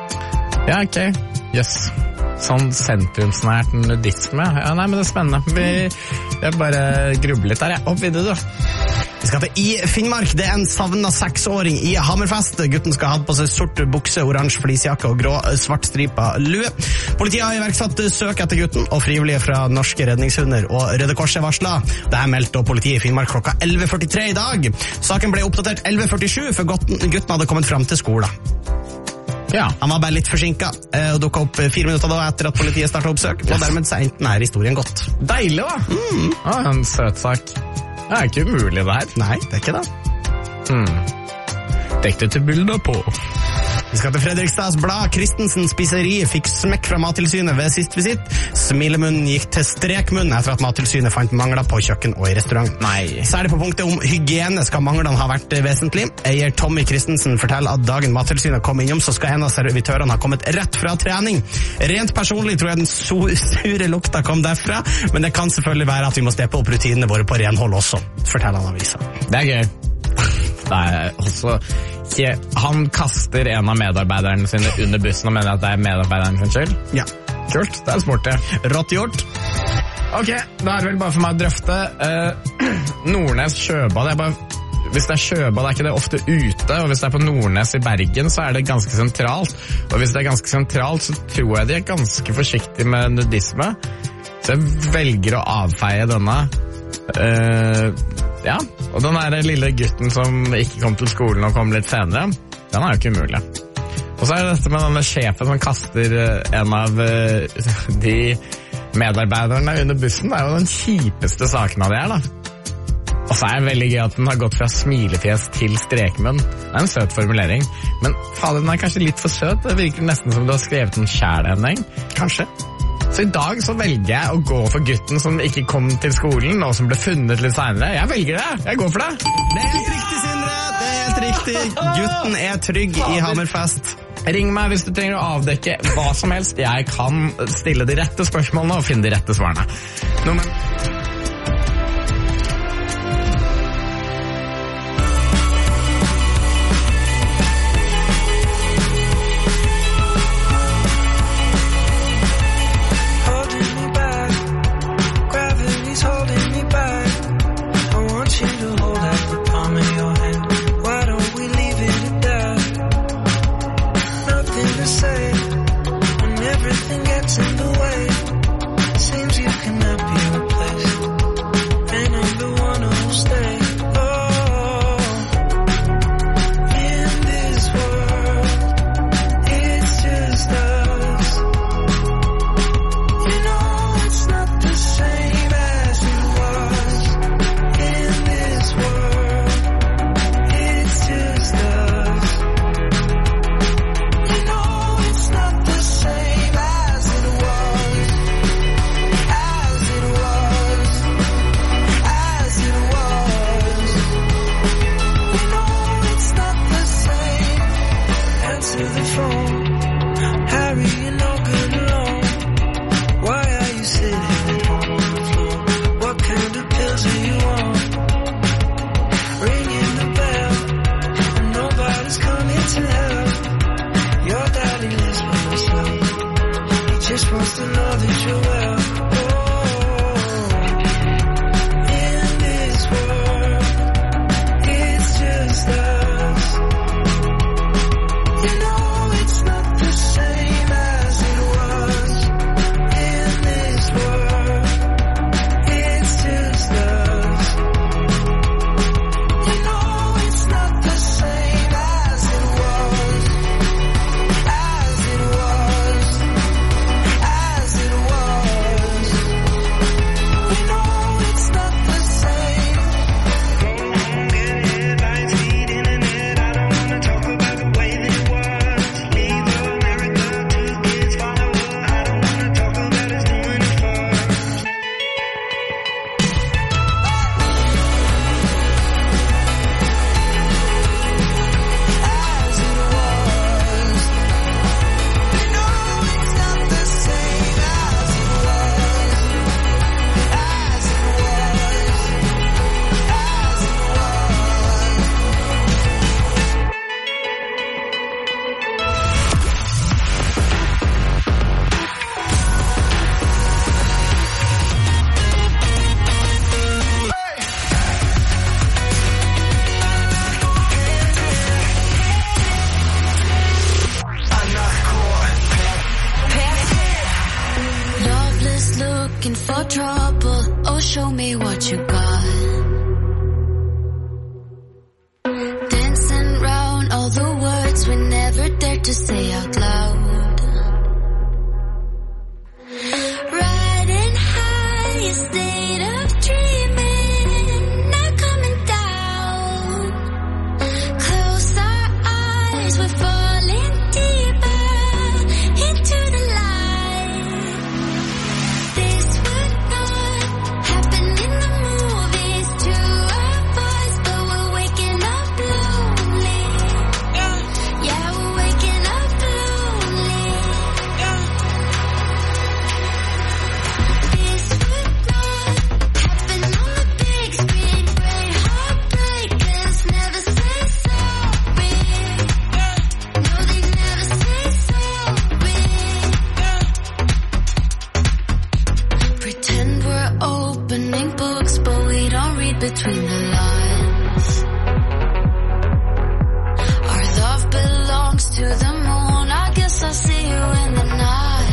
Ja, ok. Yes. Sånn sentrumsnært nudisme. Ja, nei, men det spennende. Jeg bare grubler litt der, jeg. Opp videre, du. Vi skal til i Finnmark. Det en savnet 6-åring i Hammerfest. Gutten skal ha hatt på seg sort bukse, oransje fleecejakke og grå svartstripa lue. Politiet har iverksatt søk etter gutten, og frivillige fra Norske Redningshunder og Røde Kors varslet. Det meldte politiet i Finnmark klokka 11:43 i dag. Saken ble oppdatert 11:47 før gutten hadde kommet frem til skolen. Ja. Han var bare litt forsinket og dukket opp 4 minutter da etter at politiet startet oppsøk, og dermed så enten historien godt. Deilig, da! En søt sak. Det ikke umulig det her. Nei, det ikke det. Dekk det til bilder på. Vi skal til Fredrikstads Blad. Christensen spiseri fikk smekk fra Mattilsynet ved sist visitt. Smilemunnen gikk til strekmunn etter at Mattilsynet fant mangler på kjøkken og i restaurant. Nei. Særlig på punktet om hygiene skal manglene ha vært vesentlig. Eier Tommy Christensen forteller at dagen Mattilsynet kom innom, så skal en av servitørene ha kommet rett fra trening. Rent personlig tror jeg den sure lukta kom derfra, men det kan selvfølgelig være at vi må steppe opp rutinene våre på renhold også, forteller han avisa. Det gøy. Det også han kaster en av medarbeiderne sine under bussen og mener at det medarbeideren sin skyld. Ja. Kult, det smart det. Rått gjort. Ok, da det vel bare for meg å drøfte Nordnes sjøbad. Hvis det sjøbad, ikke det ofte ute, og hvis det på Nordnes i Bergen, så det ganske sentralt. Og hvis det ganske sentralt, så tror jeg de ganske forsiktige med nudisme. Så jeg velger å avfeie denne. Ja, og den lille gutten som ikke kom til skolen og kom litt senere, den jo ikke umulig. Og så det dette med denne sjefen som kaster en av de medarbeiderne under bussen. Det jo den kjipeste saken av det da. Og så det veldig gøy at den har gått fra smilefjes til strekmunn. Det en søt formulering, men fader, den kanskje litt for søt. Det virker nesten som du har skrevet den selv, Henning. Kanskje. Så i dag så velger jeg å gå for gutten som ikke kom til skolen, og som ble funnet litt senere. Jeg velger det. Jeg går for det. Det helt riktig, Sindre. Det helt riktig. Gutten trygg i Hammerfest. Ring meg hvis du trenger å avdekke hva som helst. Jeg kan stille de rette spørsmålene og finne de rette svarene. Your daddy lives with us. supposed to know that you're well. In this world, it's just us. You know it's not the same as it was. In this world, it's just us. You know it's not the same as it was. As it was. As it was. You know it's not the same. Go home, get headlines, feed internet. I don't wanna talk about the way that it was. Leave America, 2 kids follow her. I don't wanna talk about us doing it first. As it was. You know it's not the same as it was. As it was. As it Loveless, looking for trouble. Oh, show me what you got. Dancing round all the words we never dared to say out loud. Riding high, a state of dreaming, not coming down. Close our eyes, we're falling deeper into the light. This would not happen in the movies to our boys, but we're waking up lonely. Yeah, we're waking up lonely. This would not happen on the big screen. Great heartbreakers never say sorry. No, they never say sorry. Pretend we're opening books, but we don't read between the lines. Our love belongs to the moon. I guess I'll see you in the night.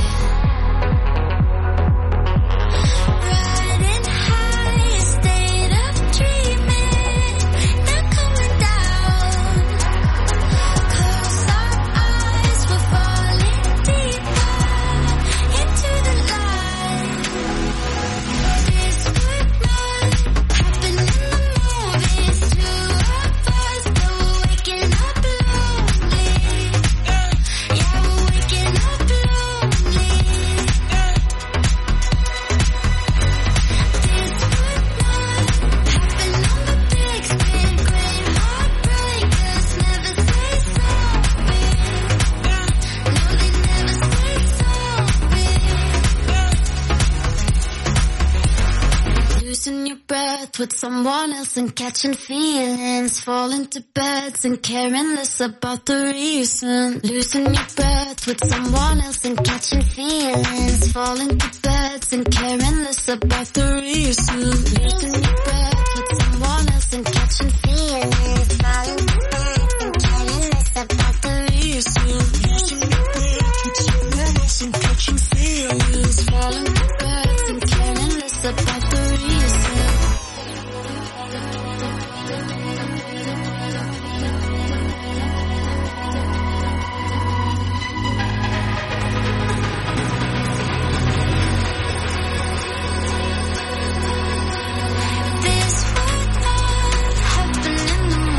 Riding high, a state of dreaming, not coming down. Close our eyes, we're falling deeper into the light. This would not happen in the movies to our boys, but we're waking up lonely. Yeah, we're waking up lonely. This would not happen on the big screen. Great heartbreakers never say sorry. No, they never say sorry. Losing your breath with someone else and catching feelings. Falling to beds and caring less about the reason. Losing your breath with someone else and catching feelings. Falling to beds and caring less about the reason. Losing your breath with someone else and catching feelings. Falling to beds and caring less about the reason. Losing your breath with someone else and catching feelings. Falling to beds and caring less about the reason. This would not happen in the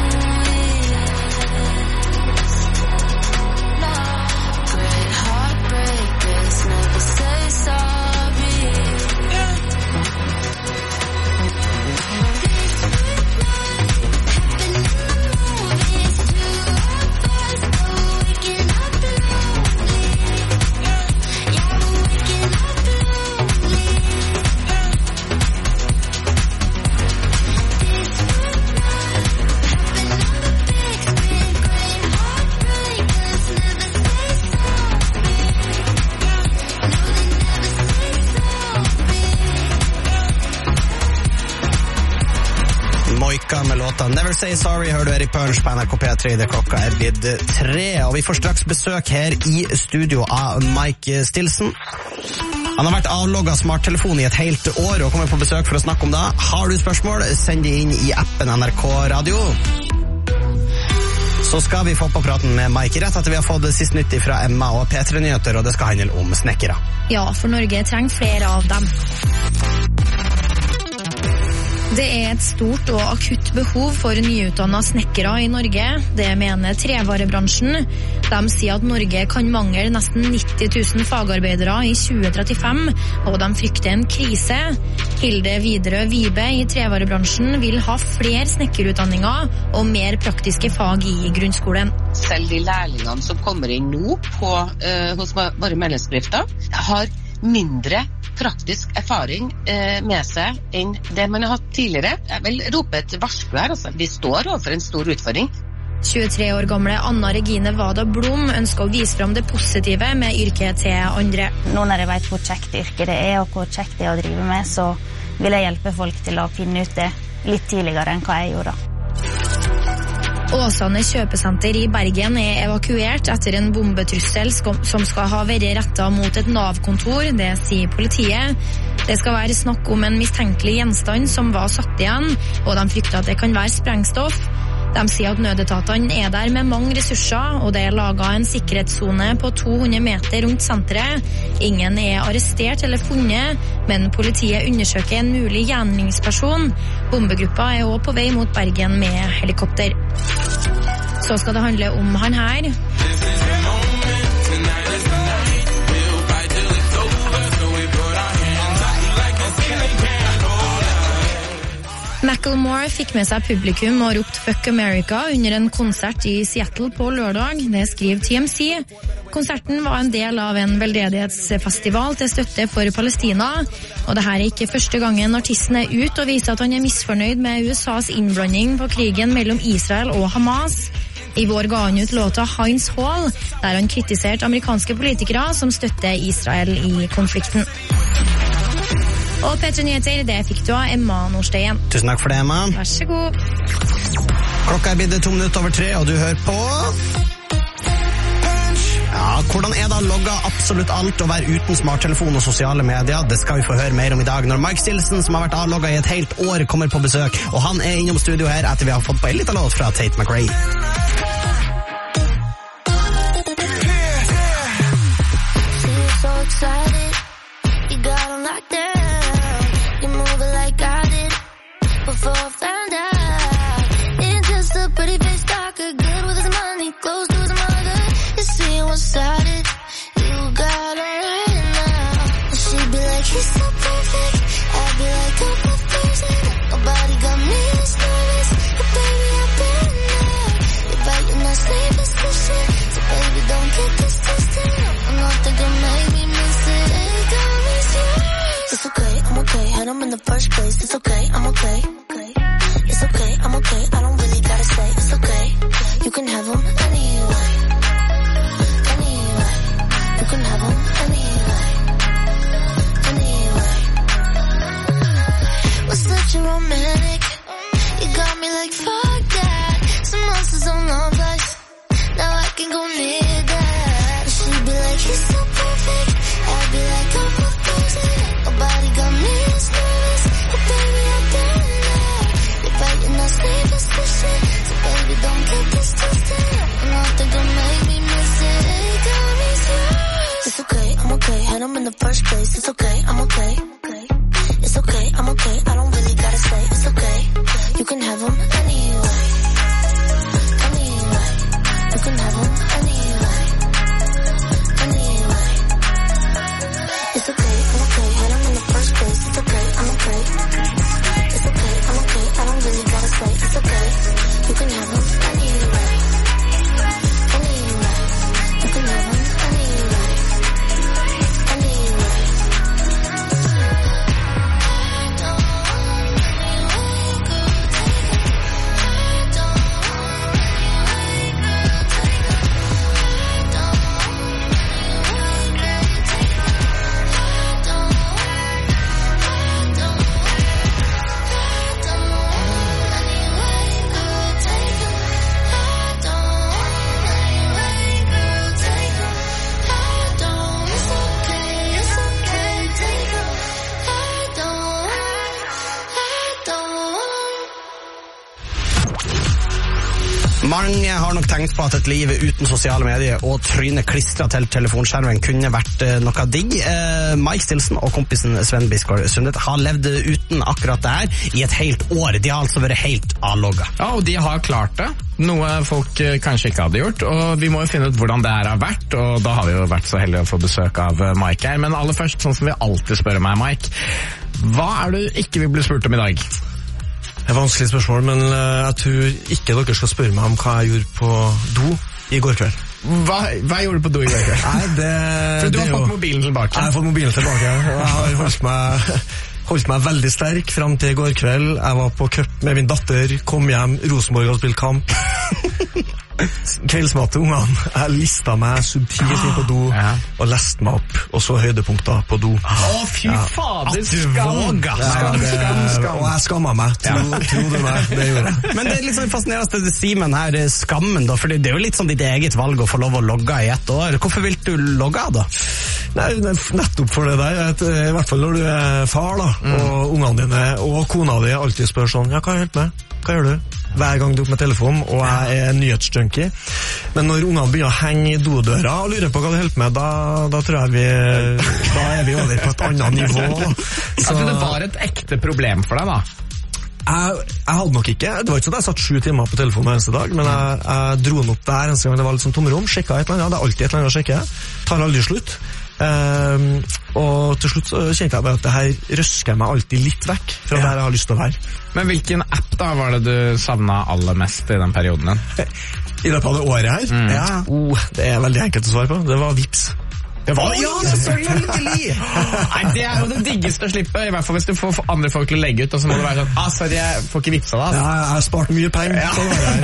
låta Never Say Sorry hører du her i Punch på NRK P3. Det klokka blitt 3, og vi får straks besøk her i studio av Mike Stilson. Han har vært avlogget smarttelefon i et helt år og kommer på besøk for å snakke om det. Har du spørsmål, send det inn i appen NRK Radio. Så skal vi få på praten med Mike rett etter vi har fått sist nytt fra Emma og P3-nyheter, og det skal handle om snekkere. Ja, for Norge trenger flere av dem. Det et stort og akutt behov for nyutdannede snekkere i Norge. Det mener trevarebransjen. De sier at Norge kan mangle nesten 90 000 fagarbeidere i 2035, og de frykter en krise. Hilde Widerøe Vibe i trevarebransjen vil ha flere snekkerutdanninger og mer praktiske fag i grunnskolen. Selv de lærlingene som kommer inn nå hos våre medlemsbedrifter, har mindre praktisk erfaring med seg enn det man har hatt tidligere. Jeg vil rope et varsku her, altså. Vi står overfor en stor utfordring. 23 år gamle Anna Regine Vada Blom ønsker å vise frem det positive med yrket til andre. Nå når jeg vet hvor kjekt yrket det og hvor kjekt det å drive med, så vil jeg hjelpe folk til å finne ut det litt tidligere enn hva jeg gjorde. Åsane kjøpesenter i Bergen evakuert etter en bombetrussel som skal ha vært rettet mot et Nav-kontor, det sier politiet. Det skal være snakk om en mistenkelig gjenstand som var satt igjen, og de frykter at det kan være sprengstoff. De sier at nødetatene der med mange ressurser, og det laget en sikkerhetszone på 200 meter rundt senteret. Ingen arrestert eller funnet, men politiet undersøker en mulig gjerningsperson. Bombegruppa også på vei mot Bergen med helikopter. Så skal det handle om han her. Macklemore fikk med seg publikum og ropt Fuck America under en konsert i Seattle på lørdag. Det skriver TMC. Konserten var en del av en veldedighetsfestival til støtte for Palestina. Og dette ikke første gangen artisten ut og viser at han misfornøyd med USAs innblanding på krigen mellom Israel og Hamas. I vår ga han ut låta Heinz Hall, der han kritiserte amerikanske politikere som støtter Israel i konflikten. Og P3 Nyheter, det fikk du av Emma Nordstein. Tusen takk for det, Emma. Vær så god. Klokka blitt 2 minutter over 3, og du hører på... Ja, hvordan det å logge absolutt alt og være uten smarttelefon og sosiale medier? Det skal vi få høre mer om i dag når Mike Stilson, som har vært avlogget i et helt år, kommer på besøk. Og han innom studio her etter vi har fått på en liten låt fra Tate McRae. Before I found out, it's just a pretty face talker, good with his money, close to his mother. You see what's started, you got it right now. And she'd be like, he's so perfect, I'd be like, oh, perfect. Nobody got me as nervous, but baby, I've been there. You're biting that sleeveless shit, so baby, don't get this twisted. I'm not thinking maybe miss it, ain't got me serious. It's okay, I'm okay, had him in the first place, it's okay, I'm okay. It's okay, I'm okay, I don't really gotta say it's okay. You can have them anyway. Anyway. You can have them anyway. Anyway. Was such a romantic. You got me like fuck that. Some monsters on our place. Now I can go near that. She'd be like, he's so perfect. I'd be like, oh, perfect. Nobody got me as nervous. But baby, I've been fighting that sleepless shit, so baby don't get this twisted. And I think I made me miss it, it got me serious. It's okay, I'm okay, had him in the first place. It's okay, I'm okay. It's okay, I'm okay, I don't really gotta say it's okay. You can have him anyway. Anyway. You can have him anyway. Anyway. It's okay, I'm okay, had him in the first place. It's okay, I'm okay. It's okay, I'm okay, I don't really gotta say it's okay. You can have them anyway. Anyway. You can have them anyway. Anyway. Mange har nok tenkt på at et liv uten sosiale medier og trynet klistret til telefonskjermen kunne vært noe digg. Mike Stilson og kompisen Sven Biskår Sundet har levd uten akkurat det her i et helt år. De har altså vært helt avlogget. Ja, og de har klart det. Noe folk kanskje ikke hadde gjort, og vi må jo finne ut hvordan det her har vært, og da har vi jo vært så heldige å få besøk av Mike her. Men aller først, sånn som vi alltid spør meg, Mike, hva er det du ikke vil bli spurt om i dag? Det er et vanskelig spørsmål, men jeg tror ikke dere skal spørre meg om hva jeg gjorde på do i går kveld. Hva gjorde du på do i går kveld? Nei, For du har fått mobilen tilbake. Jeg har fått mobilen tilbake, og jeg har holdt meg veldig sterk frem til i går kveld. Jeg var på cup med min datter, kom hjem, Rosenborg og spilt kamp. Kveldsmat til ungene. Jeg lista meg subtilt inn på do og leste meg opp, og så høydepunkter på do. Fy fader, skam! Og jeg skammet meg, tro du meg, det gjorde jeg. Men det er litt sånn fascinerende det Simen her, skammen da, for det er jo litt sånn ditt eget valg å få lov å logge i et år. Hvorfor vil du logge av da? Nei, nettopp for det der, i hvert fall når du er far da, og ungene dine og kona di alltid spør sånn, ja, hva har jeg helt med? Hva gjør du? Hver gang du er opp med telefonen, og jeg er nyhetsjunkie. Men når ungene begynner å henge i dodøra og lurer på hva du holder med, da tror jeg da er vi over på et annet nivå. Så det var et ekte problem for deg da? Jeg hadde nok ikke, det var ikke sånn at jeg satt 7 timer på telefonen hver eneste dag, men jeg dro den opp der eneste gang det var litt sånn tomrom, sjekket et eller annet, det er alltid et eller annet å sjekke, tar aldri slutt. Og til slutt så kjente jeg bare at det her røsker meg alltid litt vekk fra der jeg har lyst til å være. Men hvilken app da var det du savnet aller mest i den perioden din? I løpet av det året her? Det er veldig enkelt å svare på. Det var Vipps. Ja, selvfølgelig! Nei, det er jo det diggeste å slippe, i hvert fall hvis du får andre folk til å legge ut, og så må du være sånn, sorry, jeg får ikke vipsa da. Ja, jeg har spart mye penger.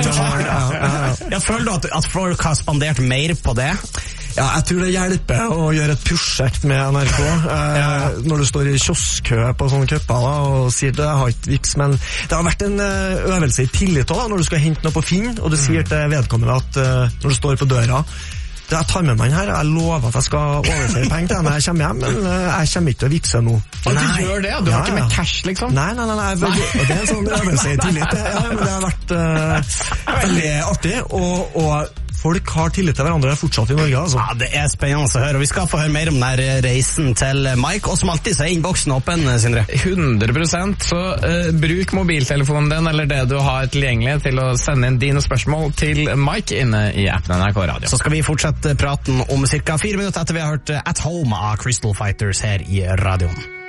Jeg føler du at folk har spandert mer på det? Ja, jeg tror det hjelper å gjøre et prosjekt med NRK. Når du står i kioskkø på sånne køpper og sier det har ikke Vipps, men det har vært en øvelse i tillit også, når du skal hente noe på Finn, og du sier til vedkommende at når du står på døra, jeg tar med meg den her, jeg lover at jeg skal overføre penger til når jeg kommer hjem, men jeg kommer ikke til å vipse nå. Og du gjør det, du har ikke med cash liksom? Nei, det er en sånn øvelse i tillit. Men det har vært veldig artig, og folk har tillit til hverandre fortsatt i Norge, altså. Ja, det er spennende å høre, og vi skal få høre mer om denne reisen til Mike, og som alltid så er innboksen åpen, Sindre. 100%, så bruk mobiltelefonen din, eller det du har tilgjengelig, til å sende inn dine spørsmål til Mike inne i appen NRK Radio. Så skal vi fortsette praten om cirka 4 minutter etter vi har hørt At Home av Crystal Fighters her i radioen.